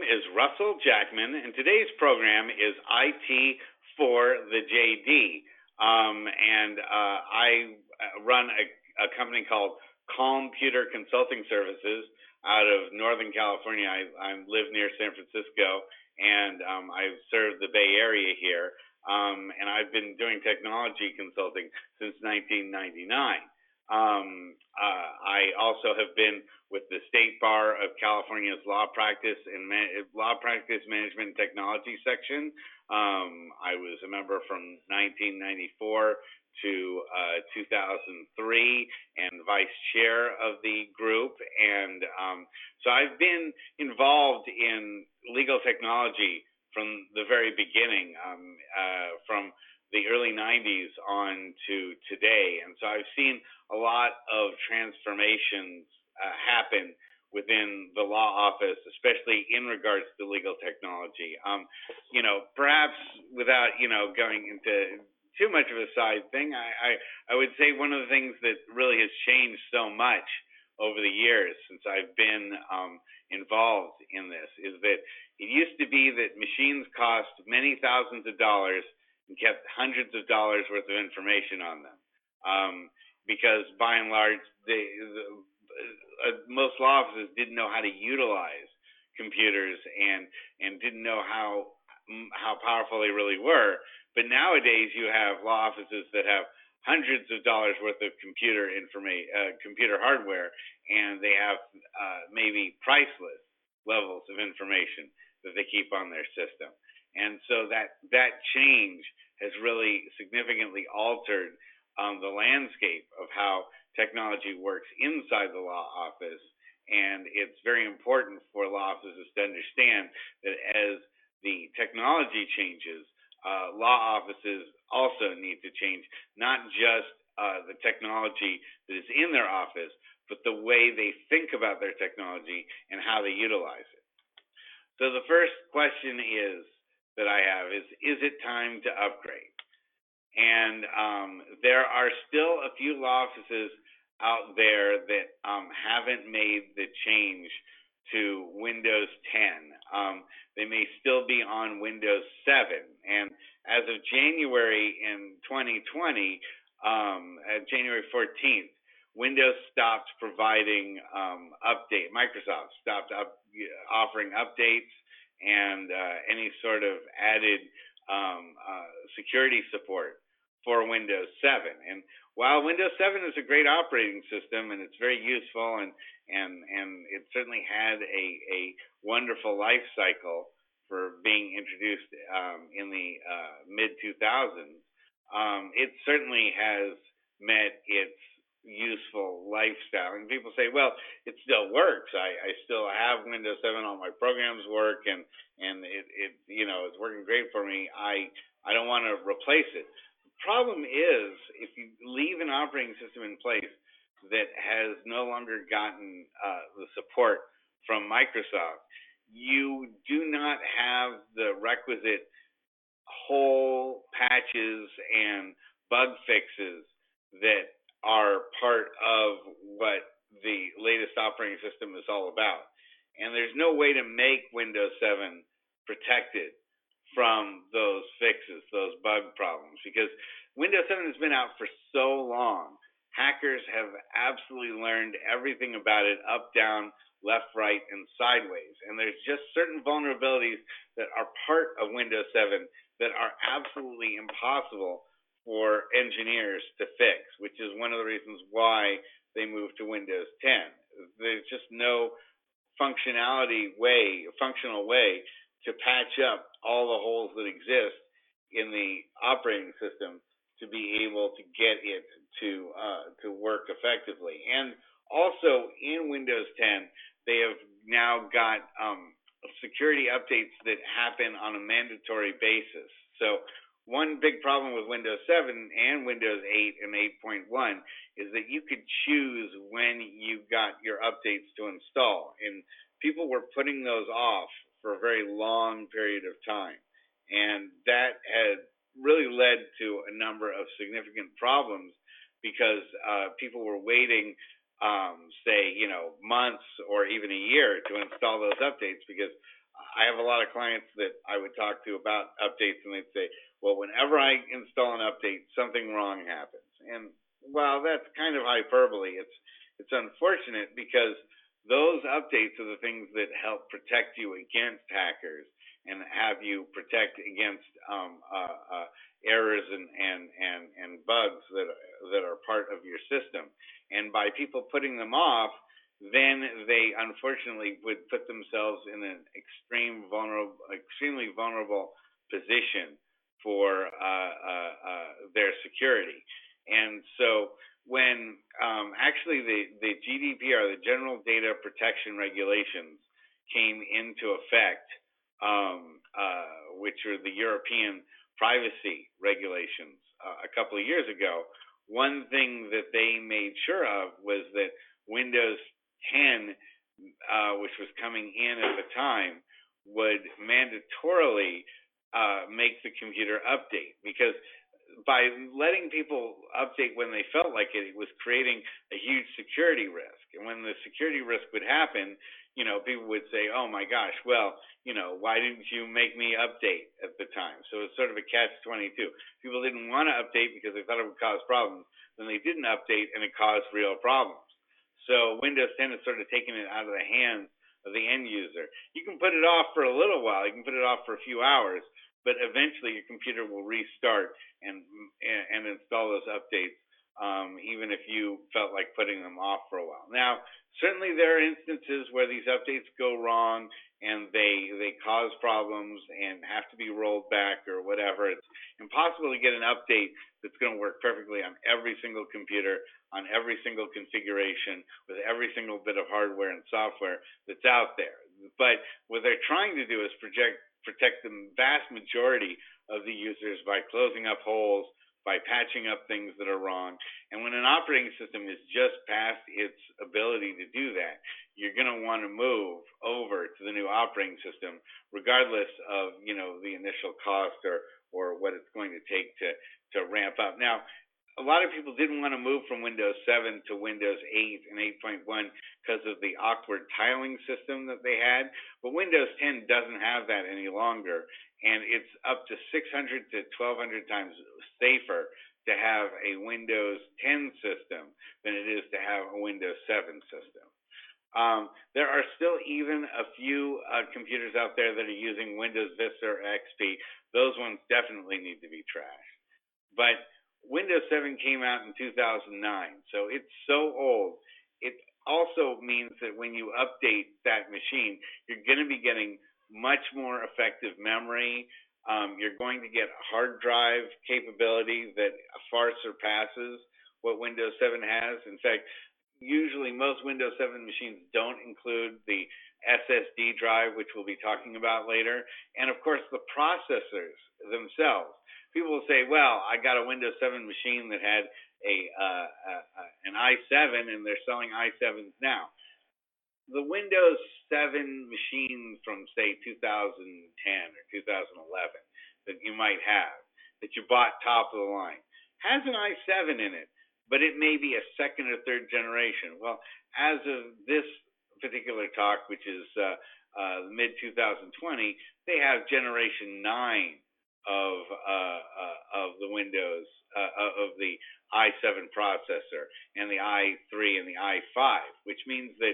is Russell Jackman, and today's program is IT for the JD. I run a company called Computer Consulting Services out of Northern California. I live near San Francisco, and I serve the Bay Area here. And I've been doing technology consulting since 1999. I also have been with the State Bar of California's Law Practice Management and Technology section. I was a member from 1994 to 2003 and vice chair of the group. And so I've been involved in legal technology from the very beginning, from the early 90s on to today. And so I've seen a lot of transformations happen within the law office, especially in regards to legal technology. Perhaps without, going into too much of a side thing, I would say one of the things that really has changed so much over the years since I've been involved in this is that it used to be that machines cost many thousands of dollars and kept hundreds of dollars worth of information on them. Because by and large, most law offices didn't know how to utilize computers and didn't know how powerful they really were. But nowadays, you have law offices that have hundreds of dollars worth of computer hardware, and they have maybe priceless levels of information that they keep on their system. And so that change has really significantly altered the landscape of how technology works inside the law office. And it's very important for law offices to understand that as the technology changes, law offices also need to change, not just the technology that is in their office, but the way they think about their technology and how they utilize it. So the first question that I have is it time to upgrade? And there are still a few law offices out there that haven't made the change to Windows 10. They may still be on Windows 7. And as of January in 2020, at January 14th, Windows stopped providing Microsoft stopped offering updates and any sort of added security support for Windows 7. And while Windows 7 is a great operating system and it's very useful and it certainly had a wonderful life cycle for being introduced in the mid-2000s, it certainly has met its useful lifestyle. And people say, well, it still works. I still have Windows 7, all my programs work, and it it's working great for me. I don't want to replace it. The problem is if you leave an operating system in place that has no longer gotten the support from Microsoft, you do not have the requisite whole patches and bug fixes that are part of what the latest operating system is all about. And there's no way to make Windows 7 protected from those fixes, those bug problems, because Windows 7 has been out for so long. Hackers have absolutely learned everything about it, up, down, left, right, and sideways. And there's just certain vulnerabilities that are part of Windows 7 that are absolutely impossible for engineers to fix, which is one of the reasons why they moved to Windows 10. There's just no functional way to patch up all the holes that exist in the operating system to be able to get it to work effectively. And also in Windows 10, they have now got security updates that happen on a mandatory basis. So one big problem with Windows 7 and Windows 8 and 8.1 is that you could choose when you got your updates to install. And people were putting those off for a very long period of time. And that had really led to a number of significant problems because people were waiting, say, months or even a year to install those updates because I have a lot of clients that I would talk to about updates, and they'd say, "Well, whenever I install an update, something wrong happens." And while that's kind of hyperbole, it's unfortunate because those updates are the things that help protect you against hackers and have you protect against errors and bugs that are part of your system. And by people putting them off, then they unfortunately would put themselves in an extremely vulnerable position for their security. And so when actually the GDPR, the General Data Protection Regulations, came into effect, which are the European privacy regulations a couple of years ago, one thing that they made sure of was that Windows 10, which was coming in at the time, would mandatorily make the computer update, because by letting people update when they felt like it, it was creating a huge security risk. And when the security risk would happen, people would say, "Oh my gosh, well, why didn't you make me update at the time?" So it's sort of a catch-22. People didn't want to update because they thought it would cause problems. Then they didn't update, and it caused real problems. So Windows 10 is sort of taking it out of the hands of the end user. You can put it off for a little while. You can put it off for a few hours, but eventually your computer will restart and install those updates, even if you felt like putting them off for a while. Now, certainly there are instances where these updates go wrong and they cause problems and have to be rolled back or whatever. It's impossible to get an update that's going to work perfectly on every single computer, on every single configuration, with every single bit of hardware and software that's out there. But what they're trying to do is protect the vast majority of the users by closing up holes, by patching up things that are wrong. And when an operating system is just past its ability to do that, you're going to want to move over to the new operating system, regardless of the initial cost or what it's going to take to ramp up. Now, a lot of people didn't want to move from Windows 7 to Windows 8 and 8.1 because of the awkward tiling system that they had, but Windows 10 doesn't have that any longer, and it's up to 600 to 1,200 times safer to have a Windows 10 system than it is to have a Windows 7 system. There are still even a few computers out there that are using Windows Vista or XP. Those ones definitely need to be trashed. But Windows 7 came out in 2009, so it's so old. It also means that when you update that machine, you're going to be getting much more effective memory. You're going to get hard drive capability that far surpasses what Windows 7 has. In fact, usually most Windows 7 machines don't include the SSD drive, which we'll be talking about later, and of course the processors themselves. People will say, "Well, I got a Windows 7 machine that had an i7, and they're selling i7s now." The Windows 7 machine from, say, 2010 or 2011 that you might have, that you bought top of the line, has an i7 in it, but it may be a second or third generation. Well, as of this particular talk, which is mid-2020, they have generation 9 of the Windows of the i7 processor and the i3 and the i5, which means that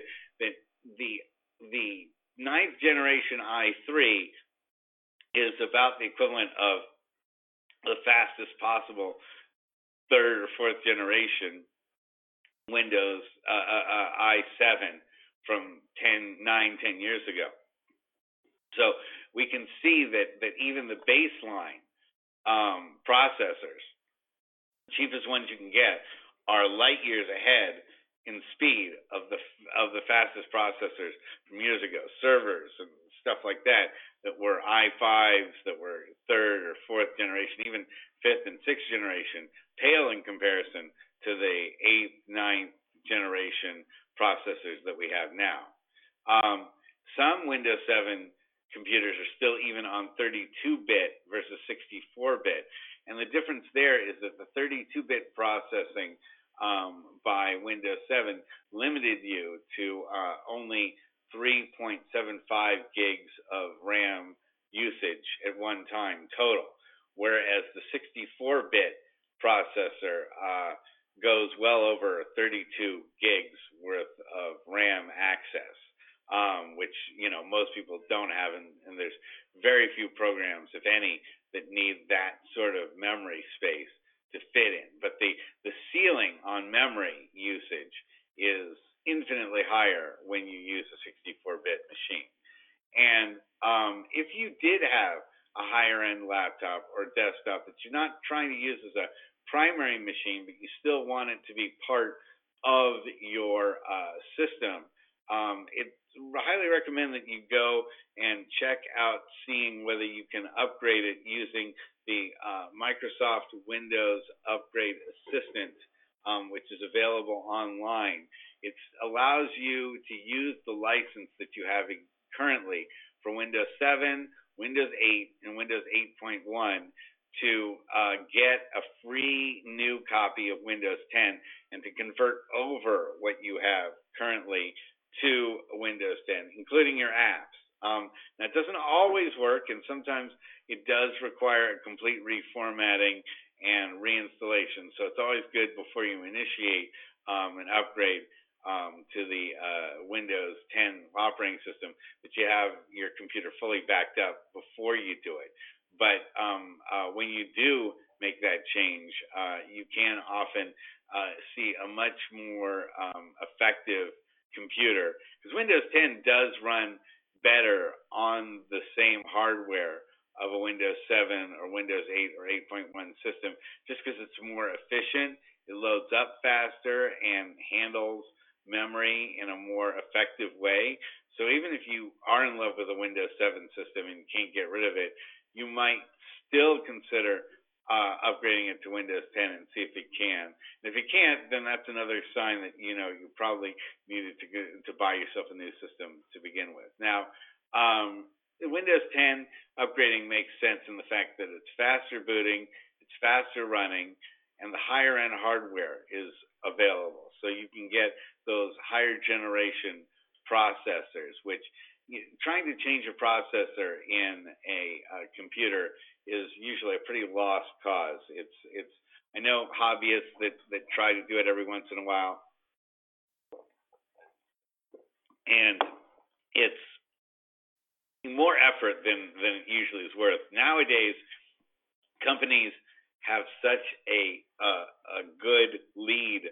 the ninth generation i3 is about the equivalent of the fastest possible third or fourth generation Windows i7 from 10 years ago. So we can see that even the baseline processors, cheapest ones you can get, are light years ahead in speed of the fastest processors from years ago. Servers and stuff like that were i5s that were third or fourth generation, even fifth and sixth generation, pale in comparison to the eighth, ninth generation processors that we have now. Some Windows 7 computers are still even on 32-bit versus 64-bit. And the difference there is that the 32-bit processing by Windows 7 limited you to only 3.75 gigs of RAM usage at one time total, whereas the 64-bit processor goes well over 32 gigs worth of RAM access, which most people don't have, and there's very few programs, if any, that need that sort of memory space to fit in. But the ceiling on memory usage is infinitely higher when you use a 64-bit machine. And if you did have a higher-end laptop or desktop that you're not trying to use as a primary machine, but you still want it to be part of your system, it's highly recommend that you go and check out seeing whether you can upgrade it using the Microsoft Windows Upgrade Assistant, which is available online. It allows you to use the license that you have currently for Windows 7, Windows 8, and Windows 8.1 to get a free new copy of Windows 10 and to convert over what you have currently to Windows 10, including your apps. Now, it doesn't always work, and sometimes it does require a complete reformatting and reinstallation. So it's always good before you initiate an upgrade to the Windows 10 operating system that you have your computer fully backed up before you do it. But when you do make that change, you can often see a much more effective computer, because Windows 10 does run better on the same hardware of a Windows 7 or Windows 8 or 8.1 system, just because it's more efficient, it loads up faster, and handles memory in a more effective way. So even if you are in love with a Windows 7 system and can't get rid of it, you might still consider upgrading it to Windows 10 and see if it can. And if it can't, then that's another sign that you probably needed to buy yourself a new system to begin with. Now, Windows 10 upgrading makes sense in the fact that it's faster booting, it's faster running, and the higher end hardware is available. So you can get those higher generation processors, which trying to change a processor in a computer is usually a pretty lost cause. I know hobbyists that try to do it every once in a while, and it's more effort than it usually is worth. Nowadays, companies have such a good lead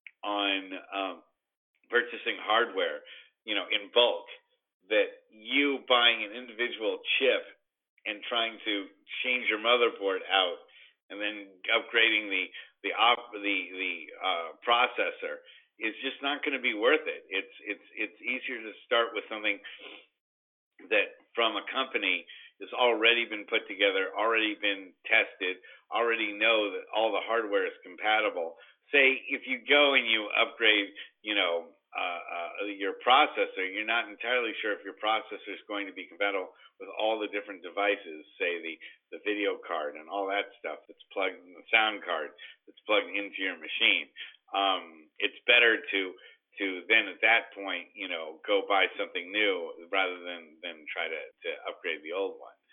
on purchasing hardware, in bulk, that you buying an individual chip and trying to change your motherboard out and then upgrading the processor is just not going to be worth it. It's easier to start with something that from a company has already been put together, already been tested, already know that all the hardware is compatible. Say if you go and you upgrade, your processor, you're not entirely sure if your processor is going to be compatible with all the different devices, say the video card and all that stuff that's plugged in, the sound card that's plugged into your machine. It's better to then at that point, go buy something new rather than try to upgrade the old one.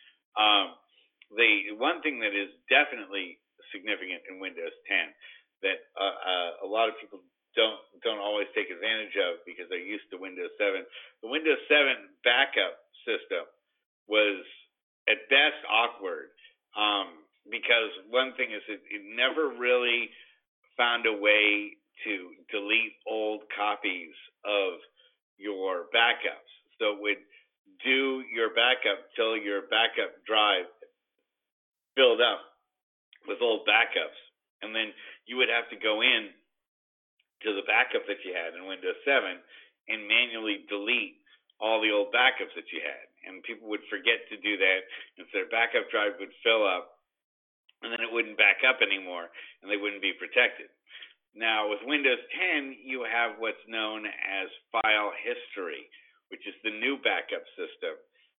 The one thing that is definitely significant in Windows 10 that a lot of people don't always take advantage of because they're used to Windows 7. The Windows 7 backup system was at best awkward, because one thing is it never really found a way to delete old copies of your backups. So it would do your backup till your backup drive filled up with old backups, and then you would have to go in to the backup that you had in Windows 7 and manually delete all the old backups that you had. And people would forget to do that, and so their backup drive would fill up, and then it wouldn't back up anymore, and they wouldn't be protected. Now, with Windows 10, you have what's known as file history, which is the new backup system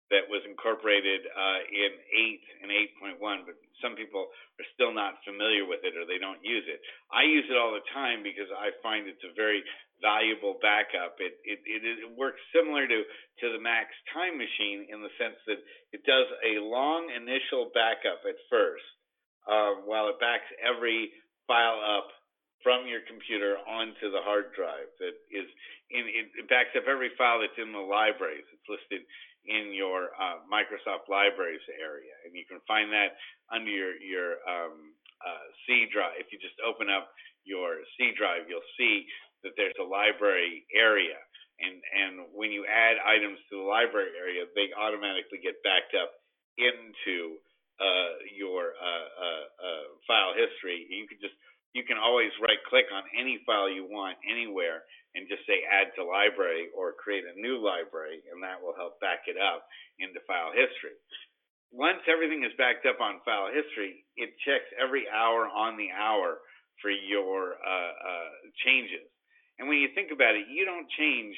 that was incorporated in 8 and 8.1, but some people are still not familiar with it or they don't use it. I use it all the time because I find it's a very valuable backup. It works similar to the Max Time Machine in the sense that it does a long initial backup at first, while it backs every file up from your computer onto the hard drive. That is, it backs up every file that's in the libraries. It's listed in your Microsoft Libraries area, and you can find that under your C drive. If you just open up your C drive, you'll see that there's a library area, and when you add items to the library area, they automatically get backed up into your file history. You can always right click on any file you want anywhere and just say add to library or create a new library, and that will help back it up into file history. Once everything is backed up on file history, it checks every hour on the hour for your changes. And when you think about it, you don't change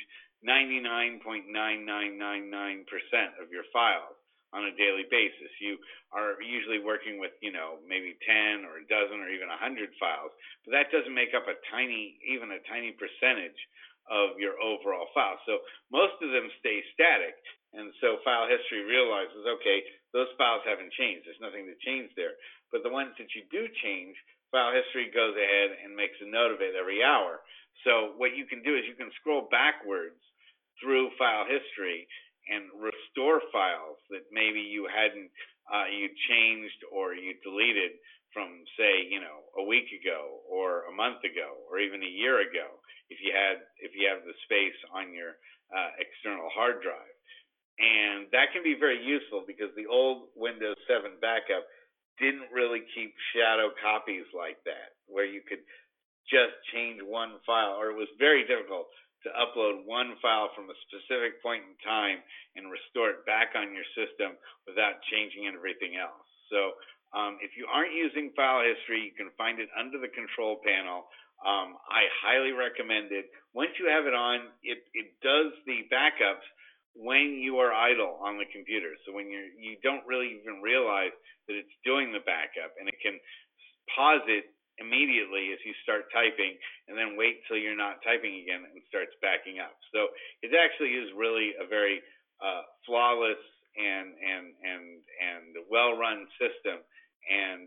99.9999% of your files on a daily basis. You are usually working with, maybe 10 or a dozen or even 100 files, but that doesn't make up even a tiny percentage of your overall file. So most of them stay static, and so file history realizes, okay, those files haven't changed. There's nothing to change there. But the ones that you do change, file history goes ahead and makes a note of it every hour. So what you can do is you can scroll backwards through file history and restore files that maybe you hadn't you changed or you deleted from, say, a week ago or a month ago or even a year ago, if you have the space on your external hard drive. And that can be very useful because the old Windows 7 backup didn't really keep shadow copies like that, where you could just change one file, or it was very difficult to upload one file from a specific point in time and restore it back on your system without changing everything else. So if you aren't using file history, you can find it under the control panel. I highly recommend it. Once you have it on, it does the backups when you are idle on the computer. So when you don't really even realize that it's doing the backup, and it can pause it immediately as you start typing, and then wait till you're not typing again and starts backing up. So it actually is really a very flawless and well-run system, and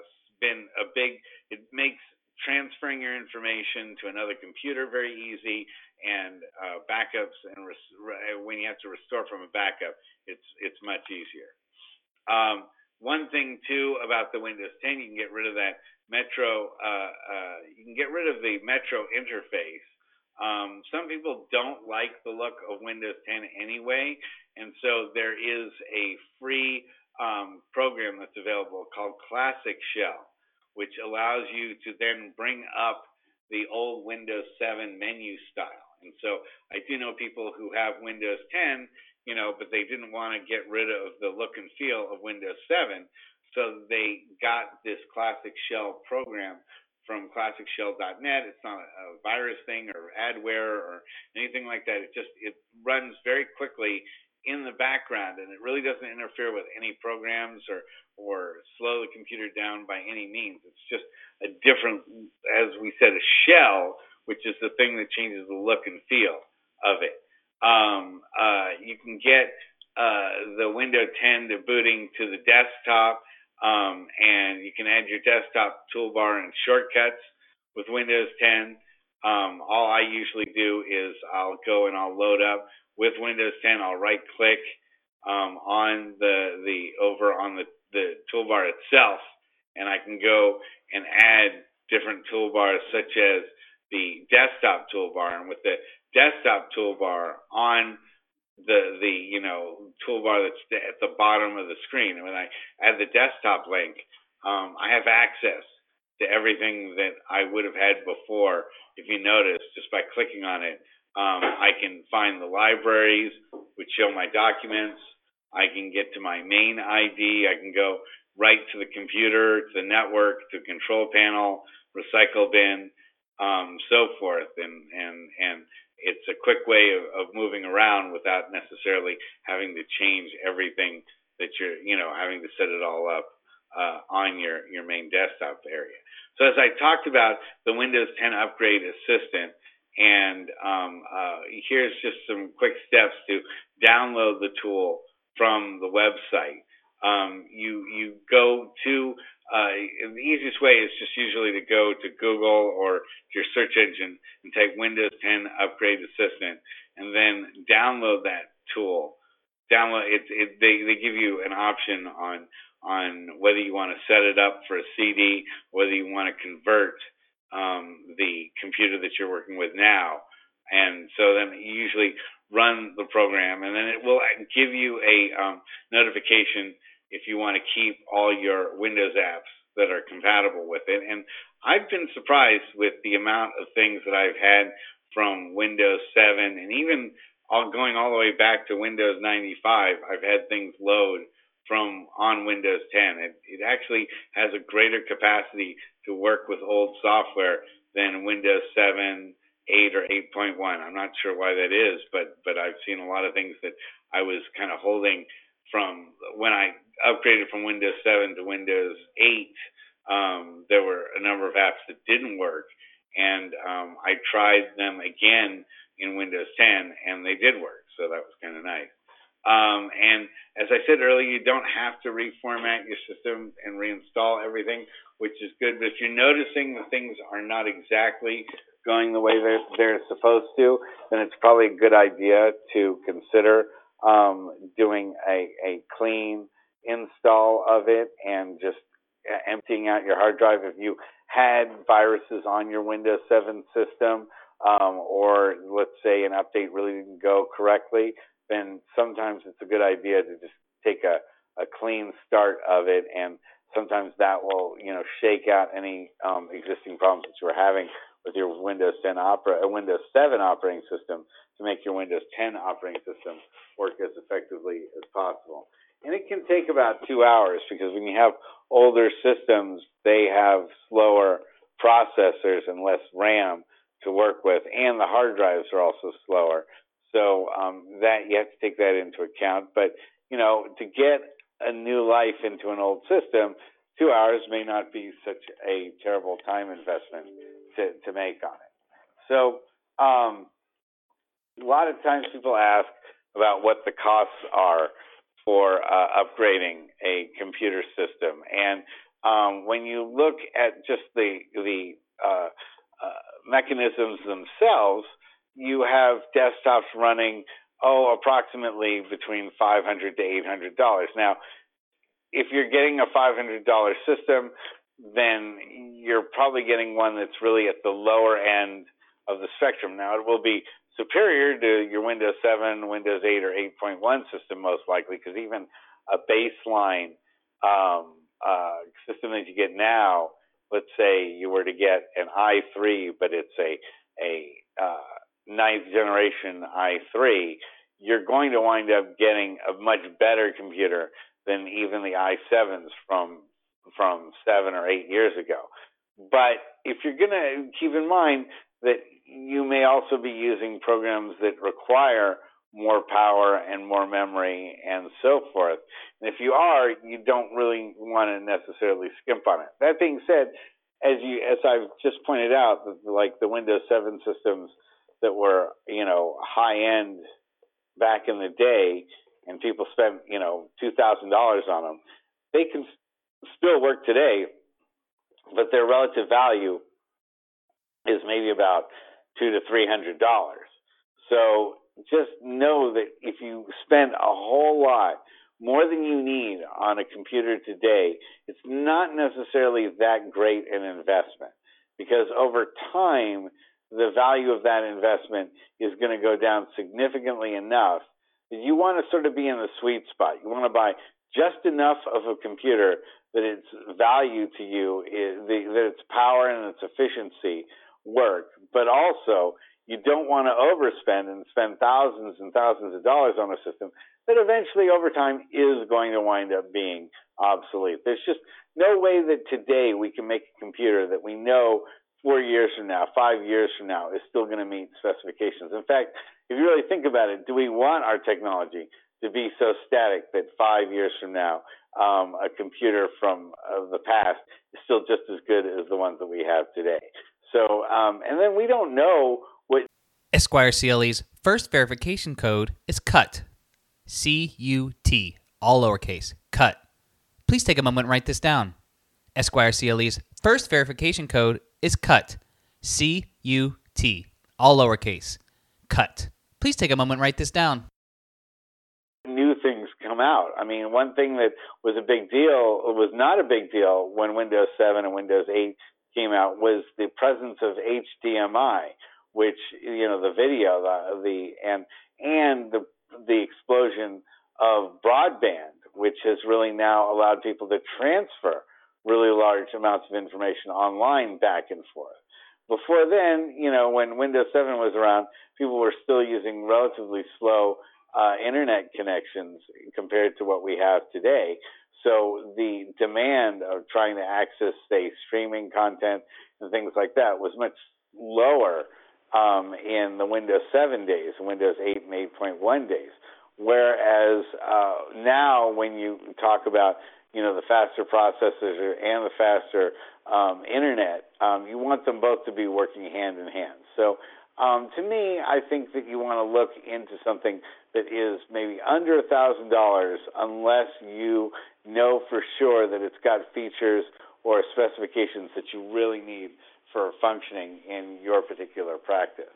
it makes transferring your information to another computer very easy, and backups, and when you have to restore from a backup, it's much easier. One thing too about the Windows 10, you can get rid of that Metro. You can get rid of the Metro interface. Some people don't like the look of Windows 10 anyway, and so there is a free program that's available called Classic Shell, which allows you to then bring up the old Windows 7 menu style. And so I do know people who have Windows 10, but they didn't want to get rid of the look and feel of Windows 7, so they got this Classic Shell program from classicshell.net. It's not a virus thing or adware or anything like that. It runs very quickly in the background, and it really doesn't interfere with any programs or slow the computer down by any means. It's just a different, as we said, a shell, which is the thing that changes the look and feel of it. You can get the Windows 10 to booting to the desktop, and you can add your desktop toolbar and shortcuts with Windows 10. All I usually do is I'll go and I'll load up with Windows 10. I'll right click on the toolbar itself, and I can go and add different toolbars such as the desktop toolbar. And with the desktop toolbar on the toolbar that's at the bottom of the screen, and when I add the desktop link, I have access to everything that I would have had before. If you notice, just by clicking on it, I can find the libraries, which show my documents. I can get to my main ID. I can go right to the computer, to the network, to the control panel, recycle bin, so forth. And it's a quick way of moving around without necessarily having to change everything that you're, having to set it all up on your main desktop area. So as I talked about the Windows 10 Upgrade Assistant, and here's just some quick steps to download the tool from the website. You go to the easiest way is just usually to go to Google or your search engine and type Windows 10 Upgrade Assistant, and then download that tool. Download it. They give you an option on whether you want to set it up for a CD, whether you want to convert the computer that you're working with now. And so then you usually run the program, and then it will give you a notification if you want to keep all your Windows apps that are compatible with it. And I've been surprised with the amount of things that I've had from Windows 7, and even going all the way back to Windows 95, I've had things load from on Windows 10. It actually has a greater capacity to work with old software than Windows 7, 8, or 8.1. I'm not sure why that is, but I've seen a lot of things that I was kind of holding from when I upgraded from Windows 7 to Windows 8. There were a number of apps that didn't work, and I tried them again in Windows 10, and they did work, so that was kind of nice. And as I said earlier, you don't have to reformat your system and reinstall everything, which is good. But if you're noticing that things are not exactly going the way they're supposed to, then it's probably a good idea to consider doing a clean install of it and just emptying out your hard drive. If you had viruses on your Windows 7 system, or let's say an update really didn't go correctly, then sometimes it's a good idea to just take a clean start of it, and sometimes that will, shake out any existing problems that you were having with your Windows 7 operating system to make your Windows 10 operating system work as effectively as possible. And it can take about 2 hours, because when you have older systems, they have slower processors and less RAM to work with, and the hard drives are also slower. So that you have to take that into account. But, to get a new life into an old system, 2 hours may not be such a terrible time investment to make on it. So a lot of times people ask about what the costs are for upgrading a computer system. And when you look at just the mechanisms themselves, you have desktops running, approximately between $500 to $800. Now, if you're getting a $500 system, then you're probably getting one that's really at the lower end of the spectrum. Now, it will be superior to your Windows 7, Windows 8, or 8.1 system, most likely, because even a baseline system that you get now, let's say you were to get an i3, but it's a ninth generation i3, you're going to wind up getting a much better computer than even the i7s from 7 or 8 years ago. But if you're going to keep in mind that you may also be using programs that require more power and more memory and so forth. And if you are, you don't really want to necessarily skimp on it. That being said, as I've just pointed out, like the Windows 7 systems that were, high end back in the day, and people spent, $2,000 on them, they can still work today, but their relative value is maybe about $200 to $300. So just know that if you spend a whole lot more than you need on a computer today, it's not necessarily that great an investment, because over time, the value of that investment is going to go down significantly enough that you want to sort of be in the sweet spot. You want to buy just enough of a computer that its value to you that its power and its efficiency work, but also you don't want to overspend and spend thousands and thousands of dollars on a system that eventually over time is going to wind up being obsolete. There's just no way that today we can make a computer that we know 4 years from now, 5 years from now, is still going to meet specifications. In fact, if you really think about it, do we want our technology to be so static that 5 years from now, a computer from the past is still just as good as the ones that we have today? So, and then we don't know what. Esquire CLE's first verification code is CUT. C-U-T, all lowercase, CUT. Please take a moment and write this down. Esquire CLE's first verification code is CUT. C-U-T, all lowercase, CUT. Please take a moment and write this down. New things come out. I mean, one thing that was a big deal, was not a big deal when Windows 7 and Windows 8 came out, was the presence of HDMI, which, the video, and the explosion of broadband, which has really now allowed people to transfer really large amounts of information online back and forth. Before then, when Windows 7 was around, people were still using relatively slow internet connections compared to what we have today. So the demand of trying to access, say, streaming content and things like that was much lower in the Windows 7 days, Windows 8 and 8.1 days. Whereas now when you talk about, the faster processors and the faster internet, you want them both to be working hand in hand. So to me, I think that you want to look into something that is maybe under $1,000 unless you know for sure that it's got features or specifications that you really need for functioning in your particular practice.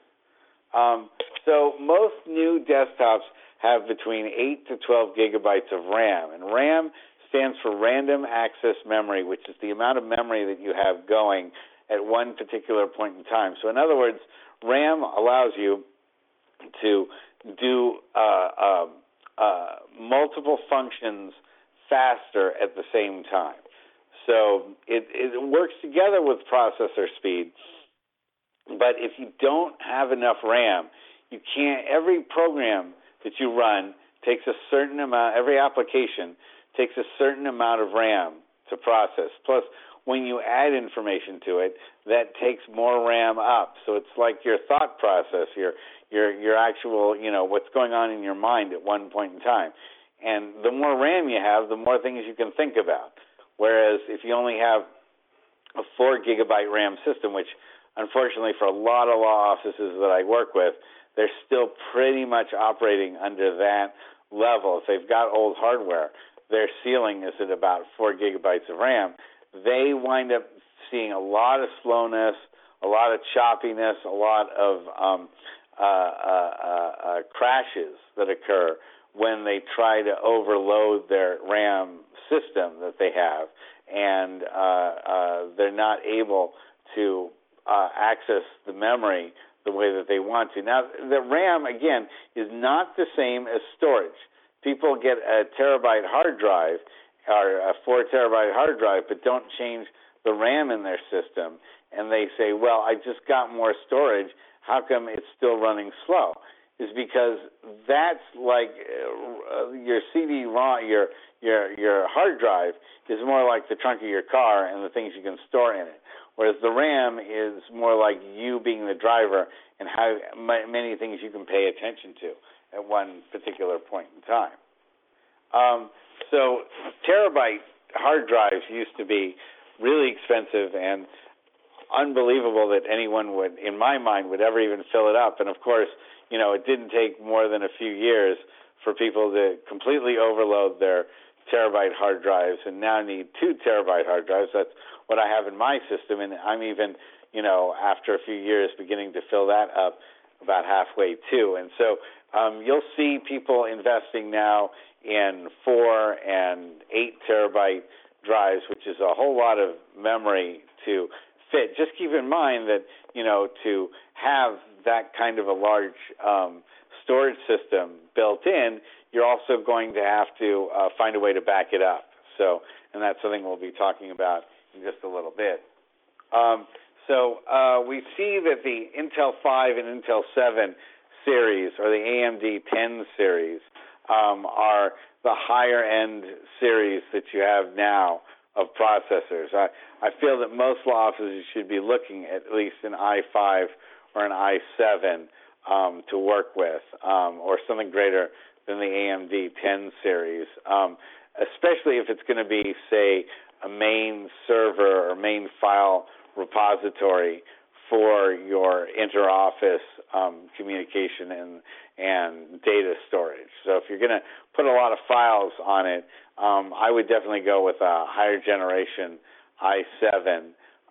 So most new desktops have between 8 to 12 gigabytes of RAM, and RAM stands for Random Access Memory, which is the amount of memory that you have going at one particular point in time. So in other words, RAM allows you to do multiple functions faster at the same time. So it works together with processor speed, but if you don't have enough RAM, you can't. Every program that you run takes a certain amount. Every application takes a certain amount of RAM to process. Plus, when you add information to it, that takes more RAM up. So it's like your thought process, your actual, what's going on in your mind at one point in time. And the more RAM you have, the more things you can think about. Whereas if you only have a 4 gigabyte RAM system, which unfortunately for a lot of law offices that I work with, they're still pretty much operating under that level. If they've got old hardware, their ceiling is at about 4 gigabytes of RAM. They wind up seeing a lot of slowness, a lot of choppiness, a lot of crashes that occur when they try to overload their RAM system that they have, and they're not able to access the memory the way that they want to. Now, the RAM, again, is not the same as storage. People get a terabyte hard drive or a 4 terabyte hard drive, but don't change the RAM in their system, and they say, well, I just got more storage, how come it's still running slow? Is because that's like your CD-ROM, your hard drive is more like the trunk of your car and the things you can store in it, whereas the RAM is more like you being the driver and how many things you can pay attention to at one particular point in time. So terabyte hard drives used to be really expensive and unbelievable that anyone would, in my mind, would ever even fill it up. And of course, it didn't take more than a few years for people to completely overload their terabyte hard drives and now need 2 terabyte hard drives. That's what I have in my system, and I'm even, after a few years beginning to fill that up about halfway too. And so you'll see people investing now in 4 and 8 terabyte drives, which is a whole lot of memory to fit. Just keep in mind that, to have that kind of a large storage system built in, you're also going to have to find a way to back it up. So, and that's something we'll be talking about in just a little bit. We see that the Intel 5 and Intel 7 series, or the AMD 10 series, are the higher end series that you have now of processors. I feel that most law offices should be looking at least an i5 or an i7 to work with, or something greater than the AMD 10 series, especially if it's going to be, say, a main server or main file repository for your inter-office communication and data storage. So if you're going to put a lot of files on it, I would definitely go with a higher generation i7,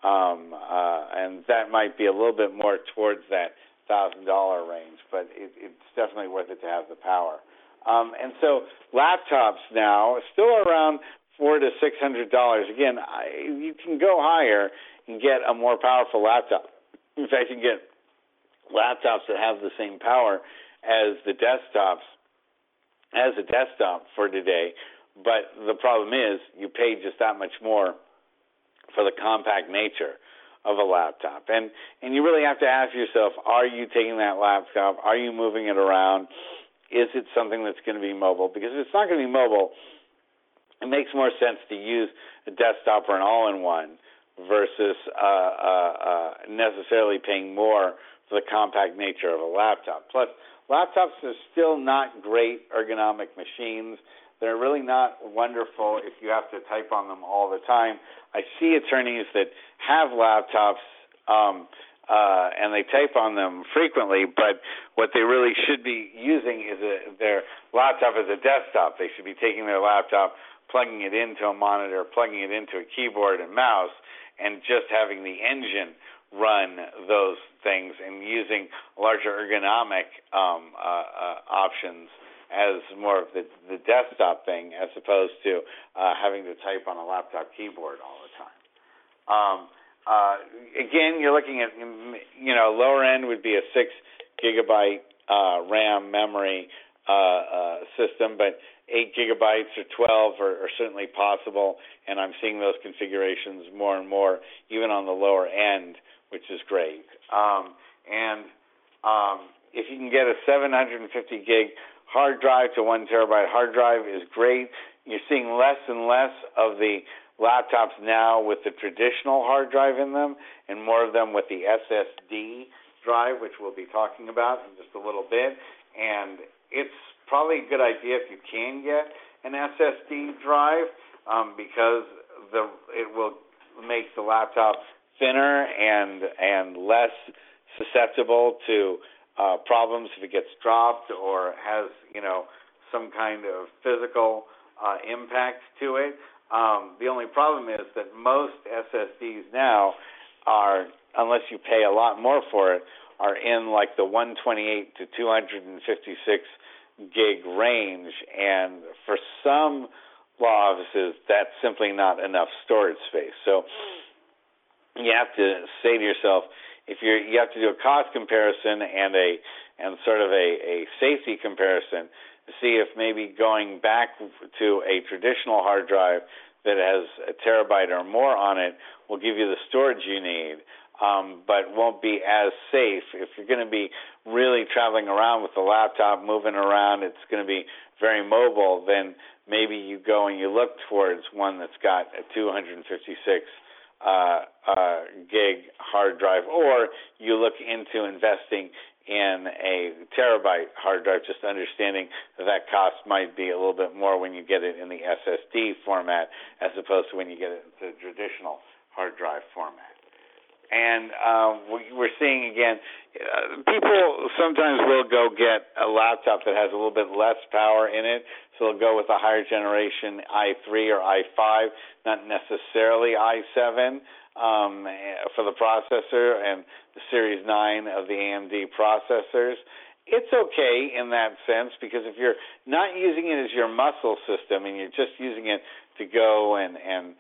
and that might be a little bit more towards that $1,000 range, but it's definitely worth it to have the power. And so laptops now are still around $400 to $600. Again, you can go higher and get a more powerful laptop. In fact, you can get laptops that have the same power as the desktops, as a desktop for today, but the problem is you pay just that much more for the compact nature of a laptop. And you really have to ask yourself, are you taking that laptop? Are you moving it around? Is it something that's going to be mobile? Because if it's not going to be mobile, it makes more sense to use a desktop or an all-in-one versus necessarily paying more for the compact nature of a laptop. Plus, laptops are still not great ergonomic machines. They're really not wonderful if you have to type on them all the time. I see attorneys that have laptops and they type on them frequently, but what they really should be using is their laptop as a desktop. They should be taking their laptop, plugging it into a monitor, plugging it into a keyboard and mouse, and just having the engine run those things and using larger ergonomic options as more of the desktop thing as opposed to having to type on a laptop keyboard all the time. Again, you're looking at, lower end would be a 6 gigabyte RAM memory system, but 8 gigabytes or 12 are certainly possible, and I'm seeing those configurations more and more, even on the lower end, which is great. If you can get a 750 gig hard drive to 1 terabyte hard drive is great. You're seeing less and less of the laptops now with the traditional hard drive in them and more of them with the SSD drive, which we'll be talking about in just a little bit. And it's probably a good idea if you can get an SSD drive because it will make the laptop thinner and less susceptible to problems if it gets dropped or has, some kind of physical impact to it. The only problem is that most SSDs now are, unless you pay a lot more for it, are in like the 128 to 256 gig range, and for some law offices, that's simply not enough storage space. So you have to say to yourself, you have to do a cost comparison and sort of a safety comparison to see if maybe going back to a traditional hard drive that has a terabyte or more on it will give you the storage you need, but won't be as safe. If you're going to be really traveling around with the laptop, moving around, it's going to be very mobile, then maybe you go and you look towards one that's got a 256 gig hard drive, or you look into investing in a terabyte hard drive, just understanding that cost might be a little bit more when you get it in the SSD format as opposed to when you get it in the traditional hard drive format. And we're seeing, again, people sometimes will go get a laptop that has a little bit less power in it, so they'll go with a higher generation i3 or i5, not necessarily i7 for the processor and the Series 9 of the AMD processors. It's okay in that sense because if you're not using it as your muscle system and you're just using it to go and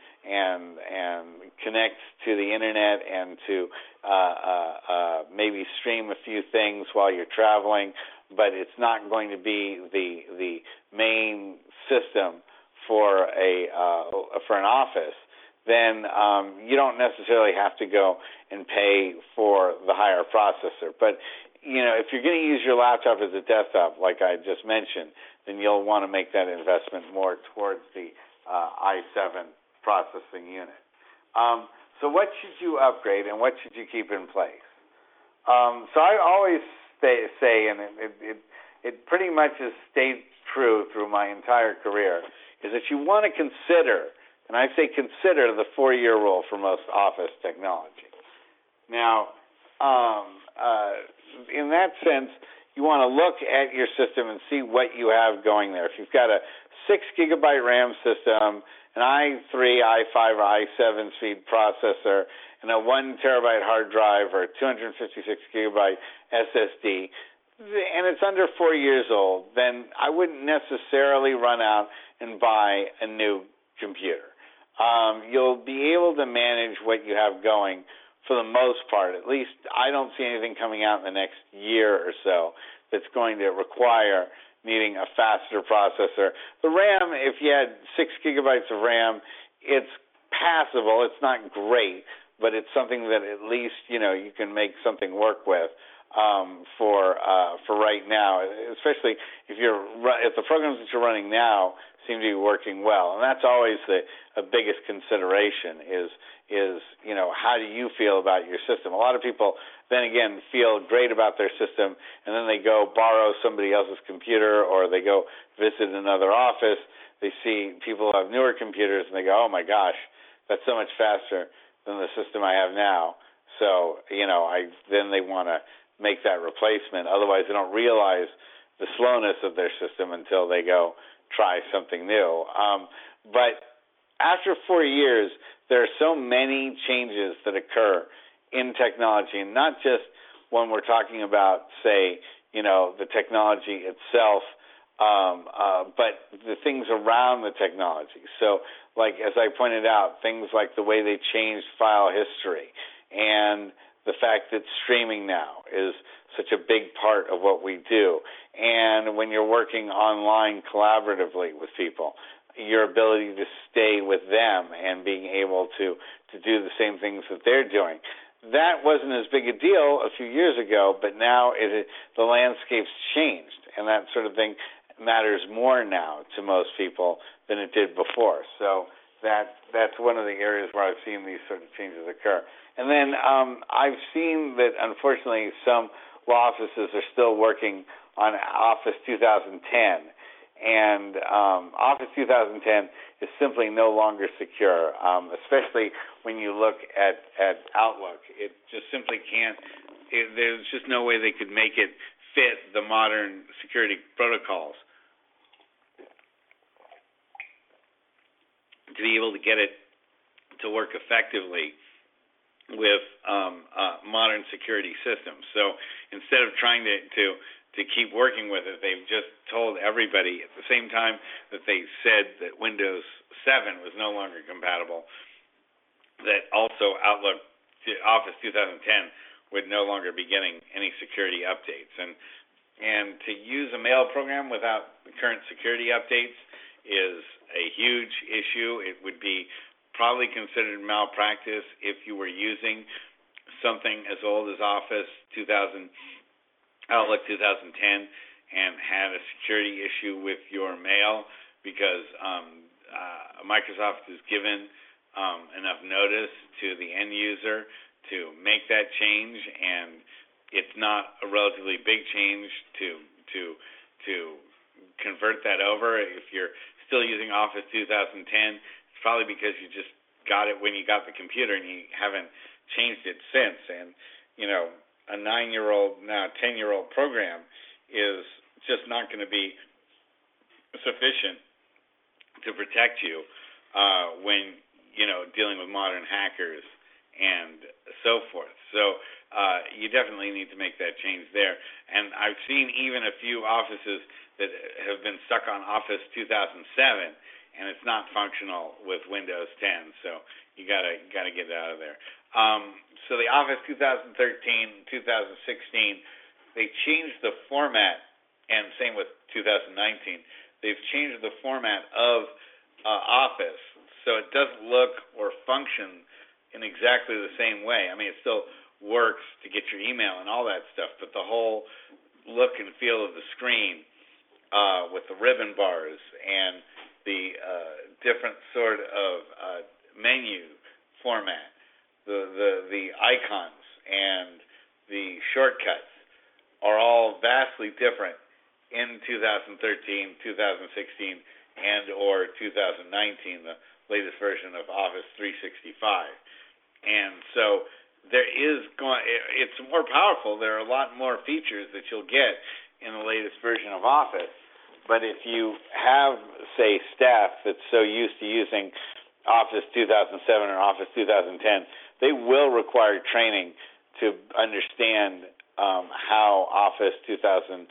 connect to the internet and to maybe stream a few things while you're traveling, but it's not going to be the main system for an office, then you don't necessarily have to go and pay for the higher processor. But if you're going to use your laptop as a desktop, like I just mentioned, then you'll want to make that investment more towards the i7 processing unit. So what should you upgrade and what should you keep in place? So I always say, and it pretty much has stayed true through my entire career, is that you want to consider, and I say consider, the 4-year rule for most office technology. Now, in that sense, you want to look at your system and see what you have going there. If you've got a 6 gigabyte RAM system, an i3, i5, or i7 speed processor, and a 1 terabyte hard drive or a 256 gigabyte SSD, and it's under 4 years old, then I wouldn't necessarily run out and buy a new computer. You'll be able to manage what you have going for the most part. At least I don't see anything coming out in the next year or so that's going to require needing a faster processor. The RAM, if you had 6 gigabytes of RAM, it's passable. It's not great, but it's something that at least, you can make something work with for right now, especially if the programs that you're running now seem to be working well. And that's always the biggest consideration is how do you feel about your system? A lot of people then again feel great about their system, and then they go borrow somebody else's computer, or they go visit another office. They see people who have newer computers, and they go, oh my gosh, that's so much faster than the system I have now. So, then they want to make that replacement. Otherwise, they don't realize the slowness of their system until they go try something new. But after 4 years, there are so many changes that occur in technology, and not just when we're talking about, say, the technology itself, but the things around the technology. So, like, as I pointed out, things like the way they changed file history and the fact that streaming now is such a big part of what we do. And when you're working online collaboratively with people, your ability to stay with them and being able to do the same things that they're doing. That wasn't as big a deal a few years ago, but now the landscape's changed, and that sort of thing matters more now to most people than it did before. So that's one of the areas where I've seen these sort of changes occur. And then I've seen that, unfortunately, some law offices are still working on Office 2010, and Office 2010 is simply no longer secure, especially when you look at Outlook. It just simply can't. There's just no way they could make it fit the modern security protocols to be able to get it to work effectively with modern security systems. So instead of trying to keep working with it, they've just told everybody at the same time that they said that Windows 7 was no longer compatible, that also Office 2010 would no longer be getting any security updates. And to use a mail program without the current security updates is a huge issue. It would be probably considered malpractice if you were using something as old as Outlook 2010 and had a security issue with your mail because Microsoft has given enough notice to the end user to make that change, and it's not a relatively big change to convert that over. If you're still using Office 2010, it's probably because you just got it when you got the computer and you haven't changed it since. And a 9-year-old, now 10-year-old program is just not going to be sufficient to protect you when dealing with modern hackers and so forth. So you definitely need to make that change there. And I've seen even a few offices that have been stuck on Office 2007, and it's not functional with Windows 10. So you gotta get it out of there. So the Office 2013, 2016, they changed the format, and same with 2019. They've changed the format of Office, so it doesn't look or function in exactly the same way. I mean, it still works to get your email and all that stuff, but the whole look and feel of the screen with the ribbon bars and the different sort of menu format, the icons and the shortcuts are all vastly different in 2013, 2016, and or 2019, the latest version of Office 365. And so it's more powerful. There are a lot more features that you'll get in the latest version of Office. But if you have, say, staff that's so used to using Office 2007 or Office 2010, they will require training to understand how Office 2019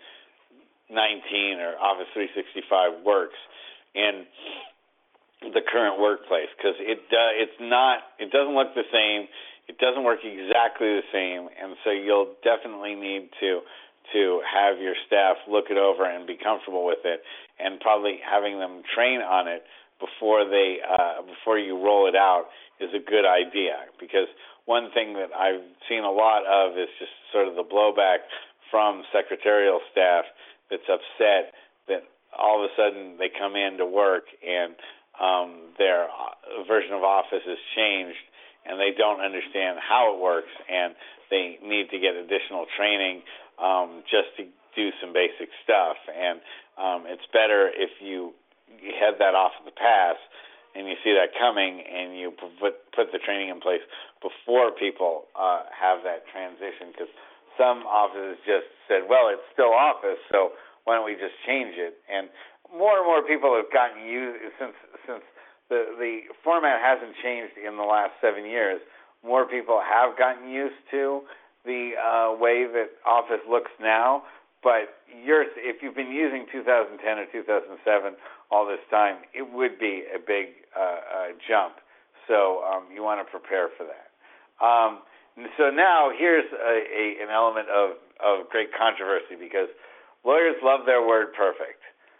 or Office 365 works in the current workplace, because it doesn't look the same. It doesn't work exactly the same, and so you'll definitely need to have your staff look it over and be comfortable with it, and probably having them train on it before you roll it out is a good idea. Because one thing that I've seen a lot of is just sort of the blowback from secretarial staff that's upset that all of a sudden they come in to work and their version of Office has changed, and they don't understand how it works, and they need to get additional training just to do some basic stuff. And it's better if you head that off at the pass and you see that coming and you put the training in place before people have that transition, because some offices just said, well, it's still Office, so why don't we just change it? And more people have gotten used, since the format hasn't changed in the last 7 years, more people have gotten used to the way that Office looks now. But if you've been using 2010 or 2007 all this time, it would be a big jump. So you want to prepare for that. So now here's an element of great controversy, because lawyers love their WordPerfect.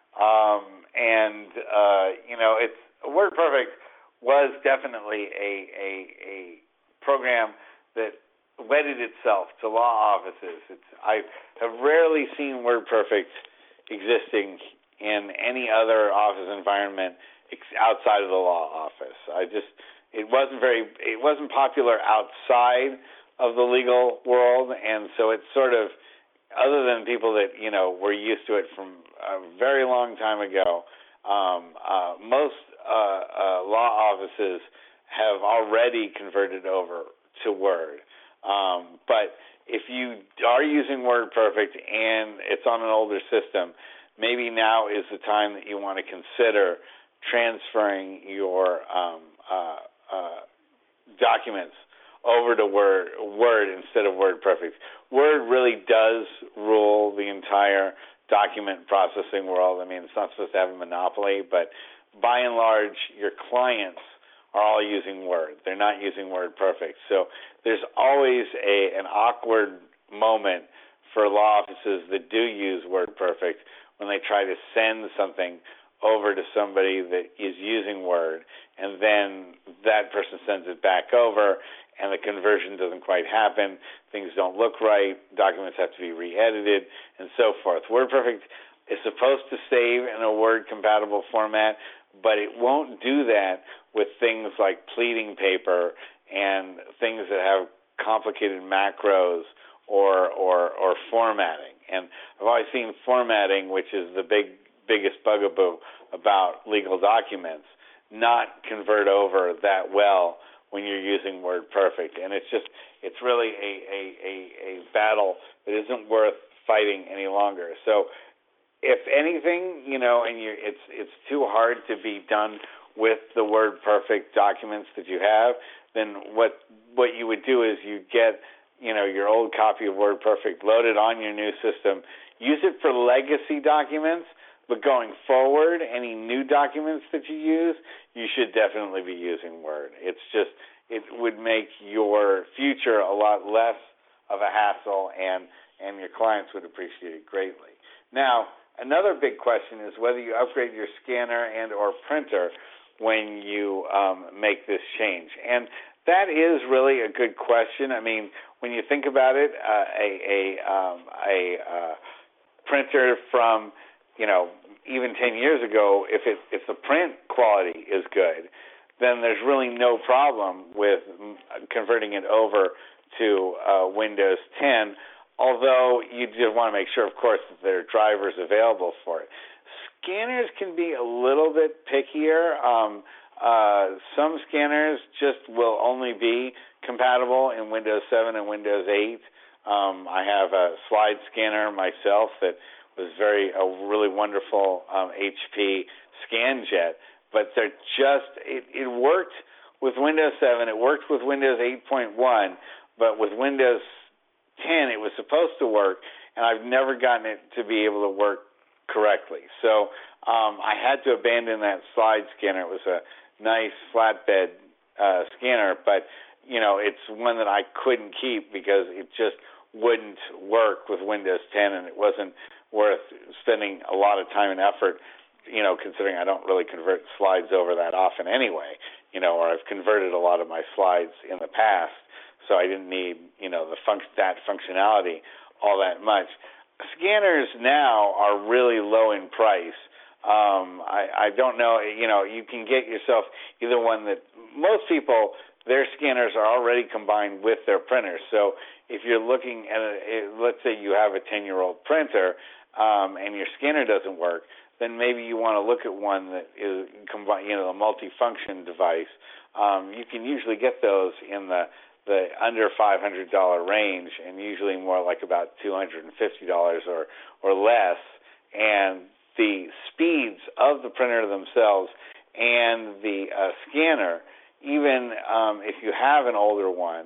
It's WordPerfect was definitely a program that wedded itself to law offices. I have rarely seen WordPerfect existing in any other office environment outside of the law office. It wasn't popular outside of the legal world, and so it's sort of, other than people that were used to it from a very long time ago, most law offices have already converted over to Word. But if you are using WordPerfect and it's on an older system, maybe now is the time that you want to consider transferring your documents over to Word instead of WordPerfect. Word really does rule the entire document processing world. I mean, it's not supposed to have a monopoly, but by and large, your clients are all using Word. They're not using WordPerfect. So there's always an awkward moment for law offices that do use WordPerfect when they try to send something over to somebody that is using Word, and then that person sends it back over, and the conversion doesn't quite happen, things don't look right, documents have to be re-edited, and so forth. WordPerfect is supposed to save in a Word-compatible format, but it won't do that with things like pleading paper and things that have complicated macros or formatting. And I've always seen formatting, which is the biggest bugaboo about legal documents, not convert over that well when you're using WordPerfect. And it's really a battle that isn't worth fighting any longer. So if anything, it's too hard to be done with the WordPerfect documents that you have, then what you would do is you get your old copy of WordPerfect loaded on your new system, use it for legacy documents, but going forward, any new documents that you use, you should definitely be using Word. It would make your future a lot less of a hassle, and your clients would appreciate it greatly. Now, another big question is whether you upgrade your scanner and or printer when you make this change. And that is really a good question. I mean, when you think about it, a printer from, even 10 years ago, if the print quality is good, then there's really no problem with converting it over to Windows 10, although you just want to make sure, of course, that there are drivers available for it. Scanners can be a little bit pickier. Some scanners just will only be compatible in Windows 7 and Windows 8. I have a slide scanner myself that was a really wonderful HP ScanJet, but they're it worked with Windows 7, it worked with Windows 8.1, but with Windows 10 it was supposed to work, and I've never gotten it to be able to work correctly. So I had to abandon that slide scanner. It was a nice flatbed scanner, but it's one that I couldn't keep because it just wouldn't work with Windows 10, and it wasn't worth spending a lot of time and effort, considering I don't really convert slides over that often anyway, or I've converted a lot of my slides in the past, so I didn't need, that functionality all that much. Scanners now are really low in price. I don't know, you can get yourself either one that most people, their scanners are already combined with their printers. So if you're looking at let's say you have a 10-year-old printer and your scanner doesn't work, then maybe you want to look at one that is combined, a multifunction device. You can usually get those in the under $500 range, and usually more like about $250 or less. And the speeds of the printer themselves and the scanner, even if you have an older one,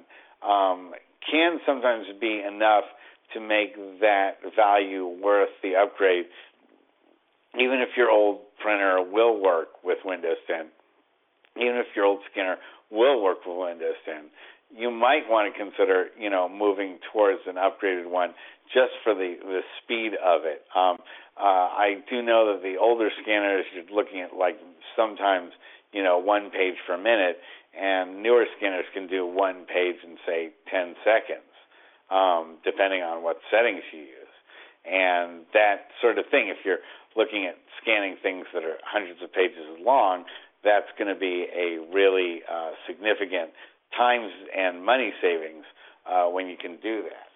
can sometimes be enough to make that value worth the upgrade, even if your old printer will work with Windows 10, even if your old scanner will work with Windows 10. You might want to consider, moving towards an upgraded one just for the speed of it. I do know that the older scanners, you're looking at like sometimes, 1 page per minute, and newer scanners can do 1 page in, say, 10 seconds, depending on what settings you use. And that sort of thing, if you're looking at scanning things that are hundreds of pages long, that's going to be a really significant times and money savings when you can do that.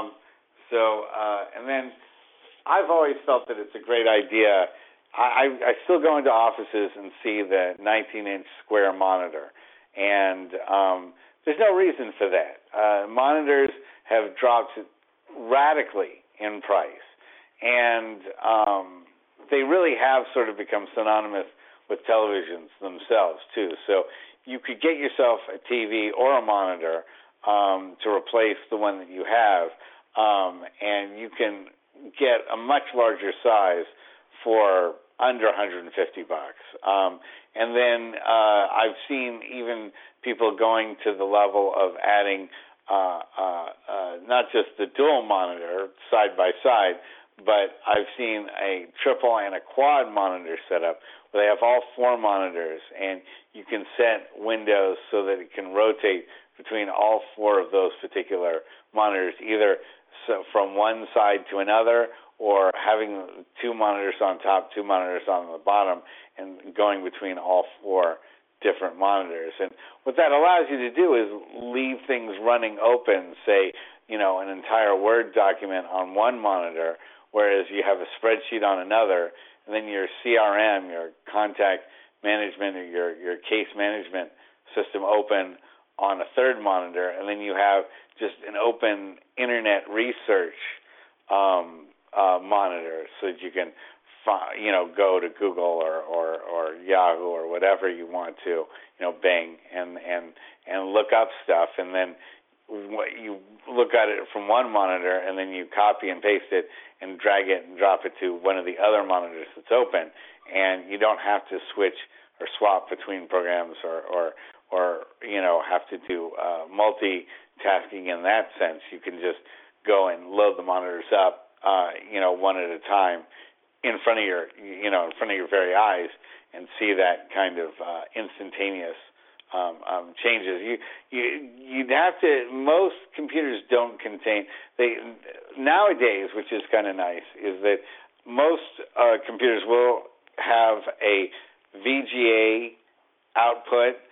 And then I've always felt that it's a great idea. I still go into offices and see the 19-inch square monitor, and there's no reason for that. Monitors have dropped radically in price, and they really have sort of become synonymous with televisions themselves, too. So you could get yourself a TV or a monitor to replace the one that you have, and you can get a much larger size for under $150. And then I've seen even people going to the level of adding not just the dual monitor side by side, but I've seen a triple and a quad monitor setup where they have all 4 monitors, and you can set windows so that it can rotate between all 4 of those particular monitors, either from one side to another, or having 2 monitors on top, 2 monitors on the bottom, and going between all 4 different monitors. And what that allows you to do is leave things running open, say, an entire Word document on one monitor, whereas you have a spreadsheet on another, and then your CRM, your contact management, or your case management system open on a third monitor, and then you have just an open internet research monitor, so that you can go to Google or Yahoo or whatever you want to, Bing, and look up stuff, and then you look at it from one monitor, and then you copy and paste it and drag it and drop it to one of the other monitors that's open, and you don't have to switch or swap between programs or have to do multitasking in that sense. You can just go and load the monitors up, one at a time in front of your very eyes, and see that kind of instantaneous changes. You'd have to. Most computers don't contain. Nowadays, which is kind of nice, is that most computers will have a VGA output